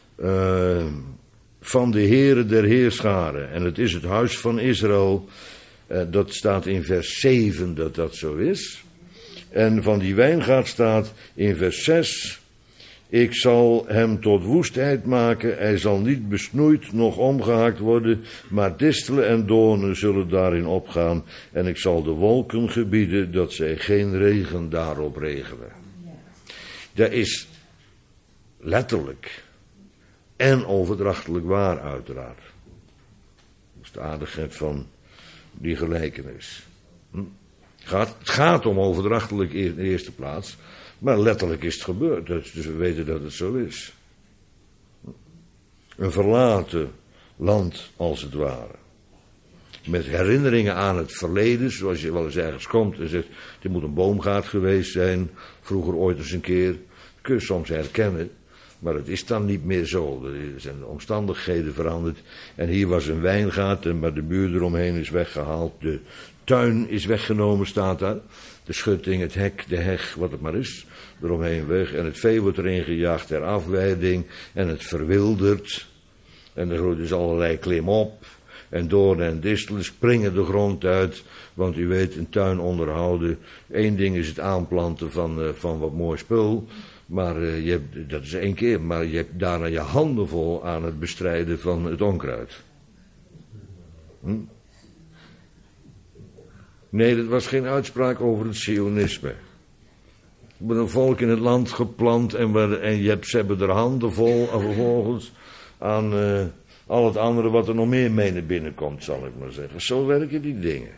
[SPEAKER 1] van de Heere der Heerscharen. En het is het huis van Israël. Dat staat in vers 7 dat dat zo is. En van die wijngaard staat in vers 6... Ik zal hem tot woestheid maken, hij zal niet besnoeid, noch omgehakt worden, maar distelen en doornen zullen daarin opgaan. En ik zal de wolken gebieden, dat zij geen regen daarop regenen. Dat is letterlijk en overdrachtelijk waar, uiteraard. Dat is de aardigheid van die gelijkenis. Het gaat om overdrachtelijk in de eerste plaats. Maar letterlijk is het gebeurd, dus we weten dat het zo is. Een verlaten land, als het ware. Met herinneringen aan het verleden, zoals je wel eens ergens komt en zegt, dit moet een boomgaard geweest zijn, vroeger ooit eens een keer. Dat kun je soms herkennen, maar het is dan niet meer zo. Er zijn omstandigheden veranderd. En hier was een wijngaard, maar de muur eromheen is weggehaald. De tuin is weggenomen, staat daar. De schutting, het hek, de heg, wat het maar is, eromheen weg. En het vee wordt erin gejaagd ter afweiding. En het verwildert. En er groeit dus allerlei klim op. En doornen en distelen springen de grond uit. Want u weet, een tuin onderhouden. Eén ding is het aanplanten van wat mooi spul. Maar dat is 1 keer. Maar je hebt daarna je handen vol aan het bestrijden van het onkruid. Nee, dat was geen uitspraak over het Zionisme. Er wordt een volk in het land geplant en ze hebben er handen vol vervolgens aan al het andere wat er nog meer mee naar binnen komt, zal ik maar zeggen. Zo werken die dingen.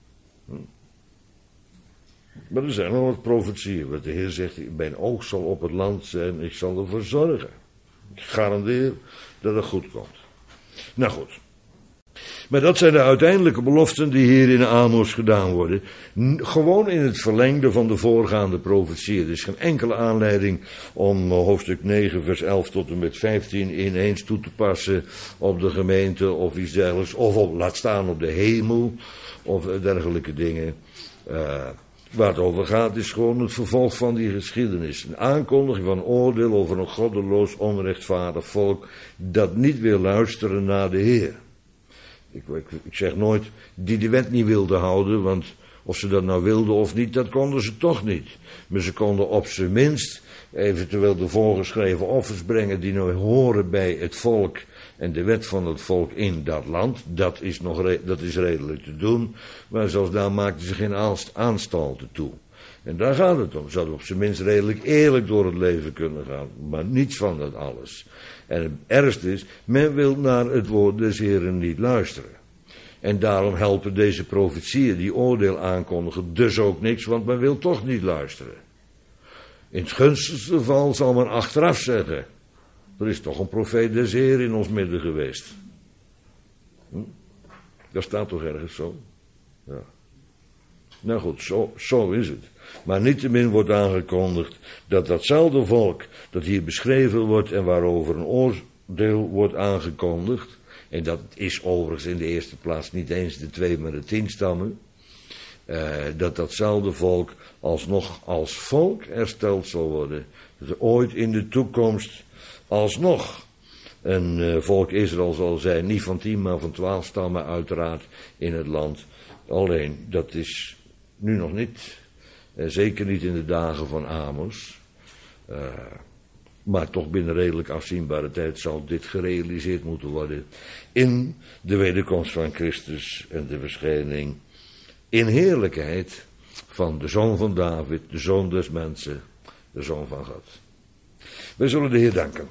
[SPEAKER 1] Maar er zijn nog wat profetieën. Wat de Heer zegt, mijn oog zal op het land zijn, ik zal ervoor zorgen. Ik garandeer dat het goed komt. Nou goed. Maar dat zijn de uiteindelijke beloften die hier in Amos gedaan worden. Gewoon in het verlengde van de voorgaande profetieën. Er is geen enkele aanleiding om hoofdstuk 9 vers 11 tot en met 15 ineens toe te passen op de gemeente of iets dergelijks. Of laat staan op de hemel of dergelijke dingen. Waar het over gaat is gewoon het vervolg van die geschiedenis. Een aankondiging van oordeel over een goddeloos, onrechtvaardig volk dat niet wil luisteren naar de Heer. Ik zeg nooit die de wet niet wilden houden, want of ze dat nou wilden of niet, dat konden ze toch niet. Maar ze konden op zijn minst eventueel de voorgeschreven offers brengen die nou horen bij het volk en de wet van het volk in dat land. Dat is redelijk te doen, maar zelfs daar maakten ze geen aanstalten toe. En daar gaat het om. Ze hadden op zijn minst redelijk eerlijk door het leven kunnen gaan, maar niets van dat alles. En het ergste is, men wil naar het woord des Heren niet luisteren. En daarom helpen deze profetieën die oordeel aankondigen dus ook niks, want men wil toch niet luisteren. In het gunstigste geval zal men achteraf zeggen, er is toch een profeet des Heren in ons midden geweest. Dat staat toch ergens zo? Ja. Nou goed, zo is het. Maar niettemin wordt aangekondigd dat datzelfde volk dat hier beschreven wordt en waarover een oordeel wordt aangekondigd, en dat is overigens in de eerste plaats niet eens de 2 maar de 10 stammen, datzelfde volk alsnog als volk hersteld zal worden. Dat er ooit in de toekomst alsnog een volk Israël zal zijn, niet van 10 maar van 12 stammen uiteraard in het land. Alleen, dat is nu nog niet, zeker niet in de dagen van Amos, maar toch binnen redelijk afzienbare tijd zal dit gerealiseerd moeten worden in de wederkomst van Christus en de verschijning in heerlijkheid van de Zoon van David, de Zoon des mensen, de Zoon van God. Wij zullen de Heer danken.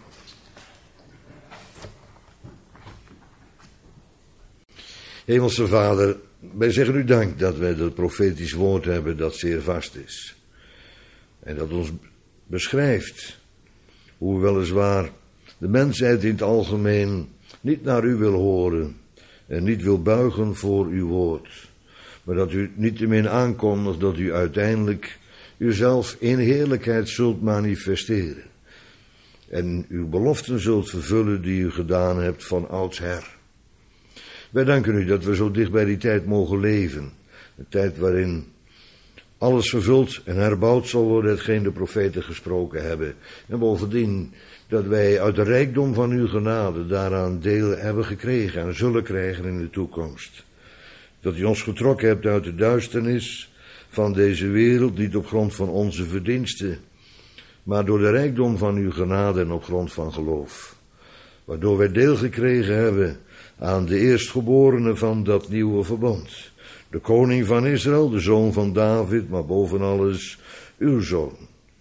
[SPEAKER 1] Hemelse Vader, wij zeggen u dank dat wij dat profetisch woord hebben dat zeer vast is. En dat ons beschrijft hoe weliswaar de mensheid in het algemeen niet naar u wil horen en niet wil buigen voor uw woord. Maar dat u niettemin aankondigt dat u uiteindelijk uzelf in heerlijkheid zult manifesteren. En uw beloften zult vervullen die u gedaan hebt van oudsher. Wij danken u dat we zo dicht bij die tijd mogen leven. Een tijd waarin alles vervuld en herbouwd zal worden hetgeen de profeten gesproken hebben. En bovendien dat wij uit de rijkdom van uw genade daaraan deel hebben gekregen en zullen krijgen in de toekomst. Dat u ons getrokken hebt uit de duisternis van deze wereld, niet op grond van onze verdiensten, maar door de rijkdom van uw genade en op grond van geloof. Waardoor wij deel gekregen hebben aan de eerstgeborene van dat nieuwe verbond. De koning van Israël, de zoon van David, maar boven alles uw zoon.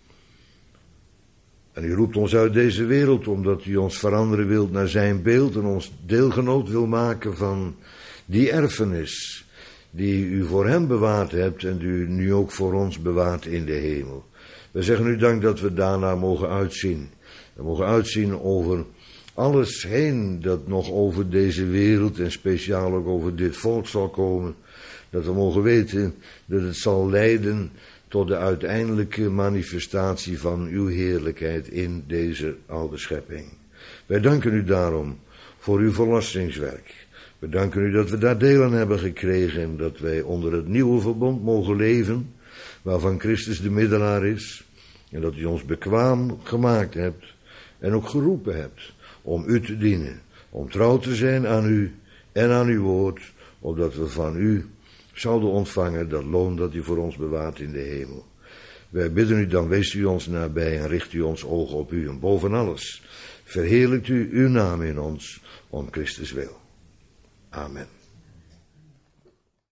[SPEAKER 1] En u roept ons uit deze wereld omdat u ons veranderen wilt naar zijn beeld en ons deelgenoot wil maken van die erfenis die u voor hem bewaard hebt en die u nu ook voor ons bewaart in de hemel. We zeggen u dank dat we daarna mogen uitzien. We mogen uitzien over alles heen dat nog over deze wereld en speciaal ook over dit volk zal komen. Dat we mogen weten dat het zal leiden tot de uiteindelijke manifestatie van uw heerlijkheid in deze oude schepping. Wij danken u daarom voor uw verlossingswerk. We danken u dat we daar deel aan hebben gekregen en dat wij onder het nieuwe verbond mogen leven, waarvan Christus de middelaar is, en dat u ons bekwaam gemaakt hebt en ook geroepen hebt om u te dienen, om trouw te zijn aan u en aan uw woord, opdat we van u zouden ontvangen dat loon dat u voor ons bewaart in de hemel. Wij bidden u dan, wees u ons nabij en richt u ons ogen op u. En boven alles verheerlijkt u uw naam in ons, om Christus wil. Amen.